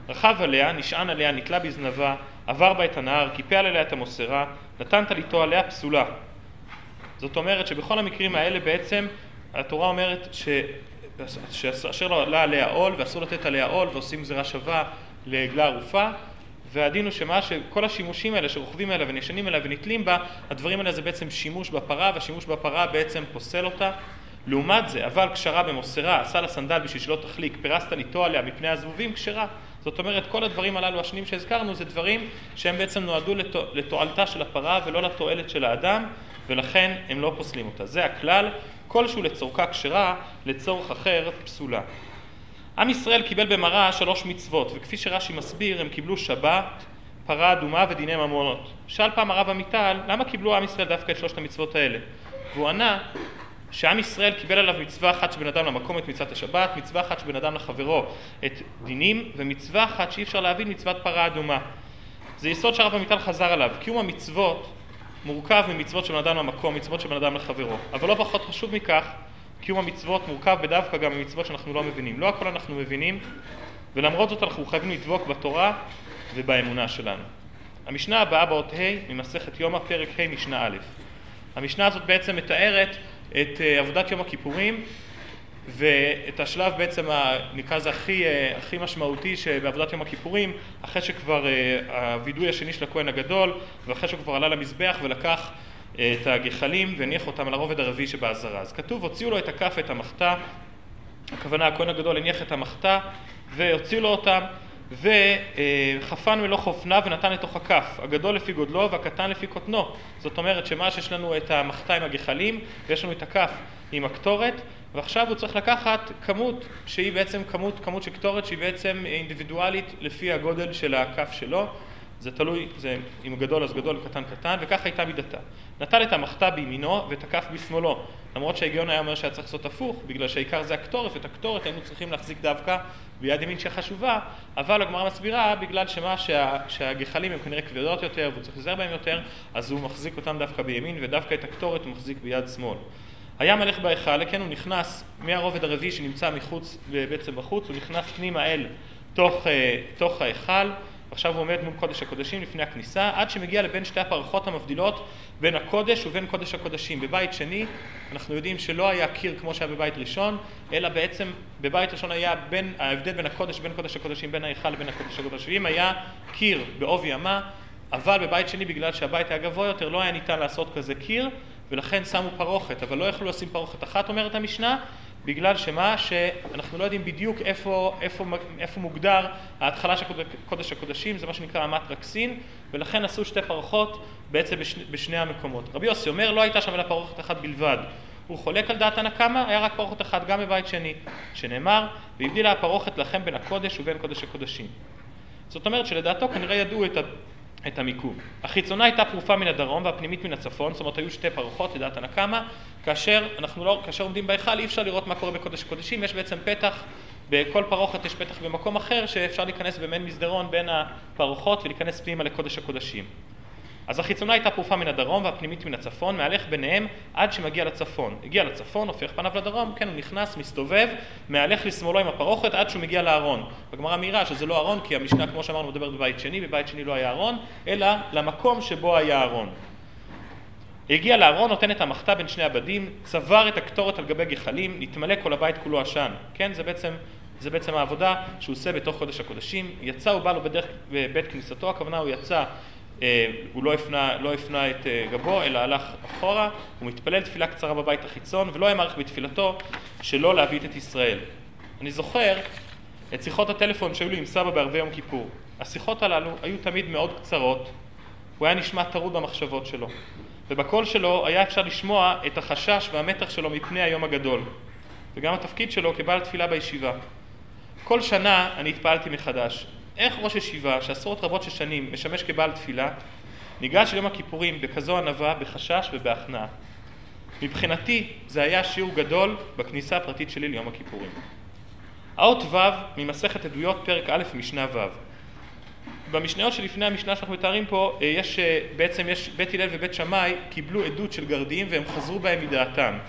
רכב עליה, נשען עליה, נתלה בזנבה, עבר בה את הנהר, קיפל עליה את המוסרה, נתן טליתו עליה פסולה. זאת אומרת שבכל המקרים האלה בעצם התורה אומרת ש... שאשר לא עלה עליה עול ואסור לתת עליה עול ועושים גזירה שווה לעגלה ערופה, והדין הוא שמה שכל השימושים האלה שרוכבים עליה ונשענים עליה ונתלים בה, הדברים האלה זה בעצם שימוש בפרה, והשימוש בפרה בעצם פוסל אותה. לעומת זה, אבל קשרה במוסרה, עשה לה סנדל בשביל שלא תחליק, פרסת ליטו עליה מפני הזבובים, קשרה. זאת אומרת, כל הדברים הללו השניים שהזכרנו זה דברים שהם בעצם נועדו לתועלתה של הפרה ולא לתועלת של האדם, ולכן הם לא פוסלים אותה. זה הכלל, כלשהו לצורכה קשרה, לצורך אחר פסולה. עם ישראל קיבל במראה שלוש מצוות, וכפי שרש"י מסביר, הם קיבלו שבת, פרה אדומה ודיני ממונות. שאל פעם הרב עמיטל, למה קיבלו עם ישראל דווקא את שלושת המצוות האלה? והוא ענה שעם ישראל קיבל עליו מצווה אחת שבין אדם למקום את מצוות השבת, מצווה אחת שבין אדם לחברו את דינים, ומצווה אחת שאי אפשר להבין מצוות פרה אדומה. זה יסוד שהרב עמיטל חזר עליו. קיום המצוות מורכב ממצוות שבין אדם למקום, מצוות שבין אדם לחברו. אבל לא פחות חשוב מכך, קיום המצוות מורכב בדווקא גם ממצוות שאנחנו לא מבינים. לא הכל אנחנו מבינים, ולמרות זאת אנחנו חייבים לדבוק בתורה ובאמונה שלנו. המשנה הבאה באות ה' ממסכת יומא, פרק ה' משנה א'. המשנה הזאת בעצם מתארת את עבודת יום הכיפורים, ואת השלב בעצם נקרא זה הכי, הכי משמעותי שבעבודת יום הכיפורים, אחרי שכבר הווידוי השני של הכהן הגדול, ואחרי שהוא כבר עלה למזבח ולקח את הגחלים והניח אותם על הרובד הרביעי שבעזרה. אז כתוב, הוציאו לו את הכף ואת המחתה, הכוונה הכהן הגדול הניח את המחתה והוציאו לו אותם, וחפן מלוא חופניו ונתן לתוך הכף, הגדול לפי גודלו והקטן לפי קוטנו. זאת אומרת שמה שיש לנו את המחתה עם הגחלים ויש לנו את הכף עם הקטורת, ועכשיו הוא צריך לקחת כמות שהיא בעצם כמות, כמות של קטורת שהיא בעצם אינדיבידואלית לפי הגודל של הכף שלו. זה תלוי, זה אם גדול אז גדול, קטן קטן, וככה הייתה מידתה. נטל את המחתה בימינו ואת הכף בשמאלו. למרות שההיגיון היה אומר שהיה צריך לעשות הפוך, בגלל שהעיקר זה הקטורת, ואת הקטורת היינו צריכים להחזיק דווקא ביד ימין שחשובה, אבל הגמרא מסבירה, בגלל שמה שה, שהגחלים הם כנראה כבדות יותר, והוא צריך לזהר בהם יותר, אז הוא מחזיק אותם דווקא בימין, ודווקא את הקטורת הוא מחזיק ביד שמאל. היה מלך בהיכל, לכן הוא נכנס מהרובד הרביעי שנמצא מחוץ, בעצם בחוץ, הוא נכנס פנימה אל תוך, תוך ההיכל, עכשיו הוא עומד מול קודש הקודשים לפני הכניסה, עד שמגיע לבין שתי הפרחות המבדילות בין הקודש ובין קודש הקודשים. בבית שני אנחנו יודעים שלא היה קיר כמו שהיה בבית ראשון, אלא בעצם בבית ראשון היה בין, ההבדל בין הקודש, בין קודש הקודשים, בין ההיכל לבין הקודש הקודשים, היה קיר בעובי אמה, אבל בבית שני בגלל שהבית היה גבוה יותר לא היה ניתן לעשות כזה קיר, ולכן שמו פרוכת, אבל לא יכלו לשים פרוכת אחת, אומרת המשנה, בגלל שמה שאנחנו לא יודעים בדיוק איפה, איפה, איפה מוגדר ההתחלה של קודש הקודשים, זה מה שנקרא אמת רקסין, ולכן עשו שתי פרוכות בעצם בשני, בשני המקומות. רבי יוסי אומר, לא הייתה שם אלא פרוכת אחת בלבד. הוא חולק על דעת הנקמה, היה רק פרוכת אחת גם בבית שני, שנאמר, והבדילה הפרוכת לכם בין הקודש ובין קודש הקודשים. זאת אומרת שלדעתו כנראה ידעו את ה... את המיקום. החיצונה הייתה פרופה מן הדרום והפנימית מן הצפון, זאת אומרת היו שתי פרוחות לדעת הנקמה, כאשר אנחנו לא, כאשר עומדים בהיכל אי אפשר לראות מה קורה בקודש הקודשים, יש בעצם פתח, בכל פרוכת יש פתח במקום אחר שאפשר להיכנס במין מסדרון בין הפרוחות ולהיכנס פנימה לקודש הקודשים. אז החיצונה הייתה פרופה מן הדרום והפנימית מן הצפון, מהלך ביניהם עד שמגיע לצפון. הגיע לצפון, הופך פניו לדרום, כן, הוא נכנס, מסתובב, מהלך לשמאלו עם הפרוכת עד שהוא מגיע לארון. הגמרא מעירה שזה לא ארון, כי המשנה, כמו שאמרנו, מדברת בבית שני, בבית שני לא היה ארון, אלא למקום שבו היה ארון. הגיע לארון, נותן את המחתה בין שני הבדים, צבר את הקטורת על גבי גחלים, נתמלא כל הבית כולו עשן. כן, זה בעצם, זה בעצם העבודה שהוא עושה בתוך קודש הקודשים. יצא, הוא בא לו בדרך בבית כניסתו, הכוונה הוא יצא, הוא לא הפנה, לא הפנה את גבו, אלא הלך אחורה, הוא מתפלל תפילה קצרה בבית החיצון, ולא היה מערך בתפילתו שלא להביט את ישראל. אני זוכר את שיחות הטלפון שהיו לי עם סבא בערבי יום כיפור. השיחות הללו היו תמיד מאוד קצרות, הוא היה נשמע טרוד במחשבות שלו, ובקול שלו היה אפשר לשמוע את החשש והמתח שלו מפני היום הגדול, וגם התפקיד שלו כבעל תפילה בישיבה. כל שנה אני התפעלתי מחדש. איך ראש ישיבה, שעשרות רבות של שנים משמש כבעל תפילה, ניגש ליום הכיפורים בכזו ענווה, בחשש ובהכנעה. מבחינתי זה היה שיעור גדול בכניסה הפרטית שלי ליום הכיפורים. האות ו' ממסכת עדויות פרק א' משנה ו'. במשניות שלפני המשנה שאנחנו מתארים פה, יש, בעצם יש בית הלל ובית שמאי קיבלו עדות של גרדים והם חזרו בהם מדעתם.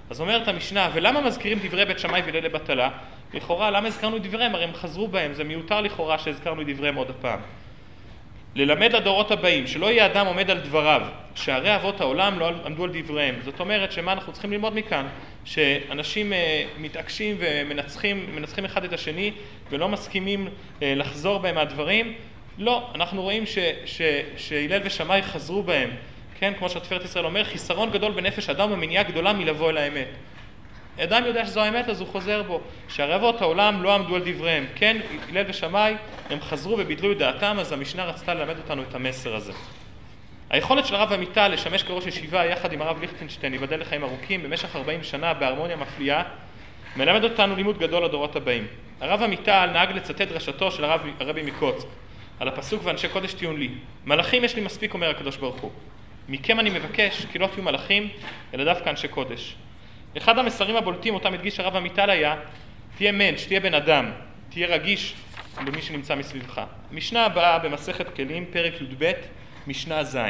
אז אומרת המשנה, ולמה מזכירים דברי בית שמאי והלל לבטלה? לכאורה, למה הזכרנו את דבריהם? הרי הם חזרו בהם, זה מיותר לכאורה שהזכרנו את דבריהם עוד הפעם. ללמד לדורות הבאים, שלא יהיה אדם עומד על דבריו, שהרי אבות העולם לא עמדו על דבריהם. זאת אומרת שמה אנחנו צריכים ללמוד מכאן? שאנשים מתעקשים ומנצחים מנצחים אחד את השני ולא מסכימים לחזור בהם מהדברים. לא, אנחנו רואים שהלל ושמאי חזרו בהם. כן, כמו שהתפארת ישראל אומר, חיסרון גדול בנפש אדם ומניעה גדולה מלבוא אל האמת. אדם יודע שזו האמת, אז הוא חוזר בו. שהרי אבות העולם לא עמדו על דבריהם. כן, הלל ושמאי, הם חזרו וביטלו את דעתם, אז המשנה רצתה ללמד אותנו את המסר הזה. היכולת של הרב עמיטל לשמש כראש ישיבה יחד עם הרב ליכטנשטיין, ייבדל לחיים ארוכים, במשך ארבעים שנה בהרמוניה מפליאה, מלמד אותנו לימוד גדול לדורות הבאים. הרב עמיטל נהג לצטט דרשתו של הרב, הרבי מקוצק, על הפסוק ואנשי קודש תהיו לי. מלאכים יש לי מספיק, אומר הקדוש ברוך הוא. מכם אני מבקש, כי לא תהיו מלאכים, אלא דווקא אנשי קודש. אחד המסרים הבולטים אותם הדגיש הרב עמיטל היה, תהיה מנש, תהיה בן אדם, תהיה רגיש למי שנמצא מסביבך. המשנה הבאה במסכת כלים, פרק י"ב, משנה ז'.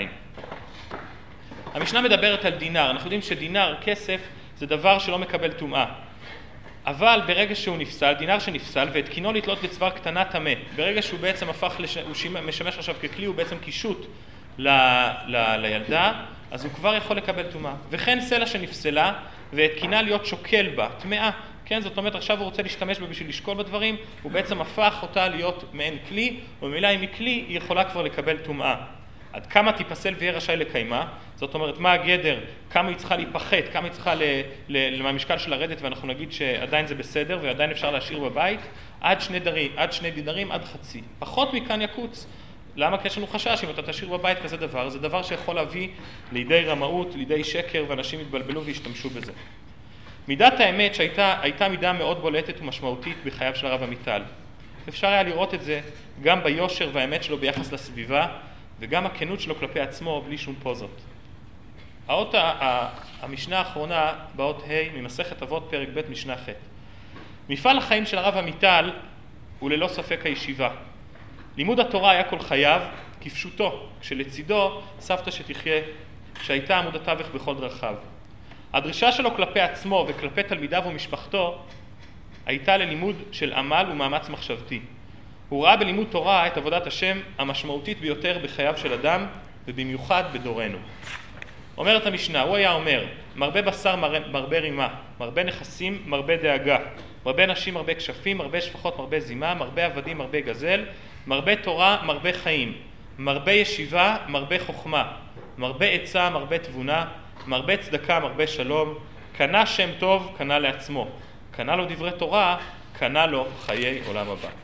המשנה מדברת על דינר. אנחנו יודעים שדינר, כסף, זה דבר שלא מקבל טומאה. אבל ברגע שהוא נפסל, דינר שנפסל, ואת קינו לתלות בצוואר קטנה טמא, ברגע שהוא בעצם הפך, לש... הוא משמש עכשיו ככלי, הוא בעצם קישוט ל... ל... לילדה, אז הוא כבר יכול לקבל טומאה. וכן סלע שנפסלה, ואת קינה להיות שוקל בה, טמאה. כן, זאת אומרת, עכשיו הוא רוצה להשתמש בה בשביל לשקול בדברים, הוא בעצם הפך אותה להיות מעין כלי, ובמילה אם היא כלי, היא יכולה כבר לקבל טומאה. עד כמה תיפסל ויהיה רשאי לקיימה, זאת אומרת, מה הגדר, כמה היא צריכה להיפחת, כמה היא צריכה למשקל של לרדת, ואנחנו נגיד שעדיין זה בסדר, ועדיין אפשר להשאיר בבית, עד שני דרים, עד שני דינרים, עד חצי. פחות מכאן יקוץ. למה? כי יש לנו חשש, אם אתה תשאיר בבית כזה דבר, זה דבר שיכול להביא לידי רמאות, לידי שקר, ואנשים יתבלבלו וישתמשו בזה. מידת האמת שהייתה הייתה מידה מאוד בולטת ומשמעותית בחייו של הרב עמיטל. אפשר היה לראות את זה גם ביושר והאמת שלו ביחס לסביבה, וגם הכנות שלו כלפי עצמו בלי שום פוזות. האות המשנה האחרונה באות ה' ממסכת אבות פרק ב' משנה ח'. מפעל החיים של הרב עמיטל הוא ללא ספק הישיבה. לימוד התורה היה כל חייו כפשוטו, כשלצידו סבתא שתחיה, שהייתה עמוד התווך בכל דרכיו. הדרישה שלו כלפי עצמו וכלפי תלמידיו ומשפחתו הייתה ללימוד של עמל ומאמץ מחשבתי. הוא ראה בלימוד תורה את עבודת השם המשמעותית ביותר בחייו של אדם, ובמיוחד בדורנו. אומרת המשנה, הוא היה אומר, מרבה בשר מרבה רימה, מרבה נכסים מרבה דאגה, מרבה נשים מרבה כשפים, מרבה שפחות מרבה זימה, מרבה עבדים מרבה גזל, מרבה תורה מרבה חיים, מרבה ישיבה מרבה חוכמה, מרבה עצה מרבה תבונה, מרבה צדקה מרבה שלום, קנה שם טוב קנה לעצמו, קנה לו דברי תורה, קנה לו חיי עולם הבא.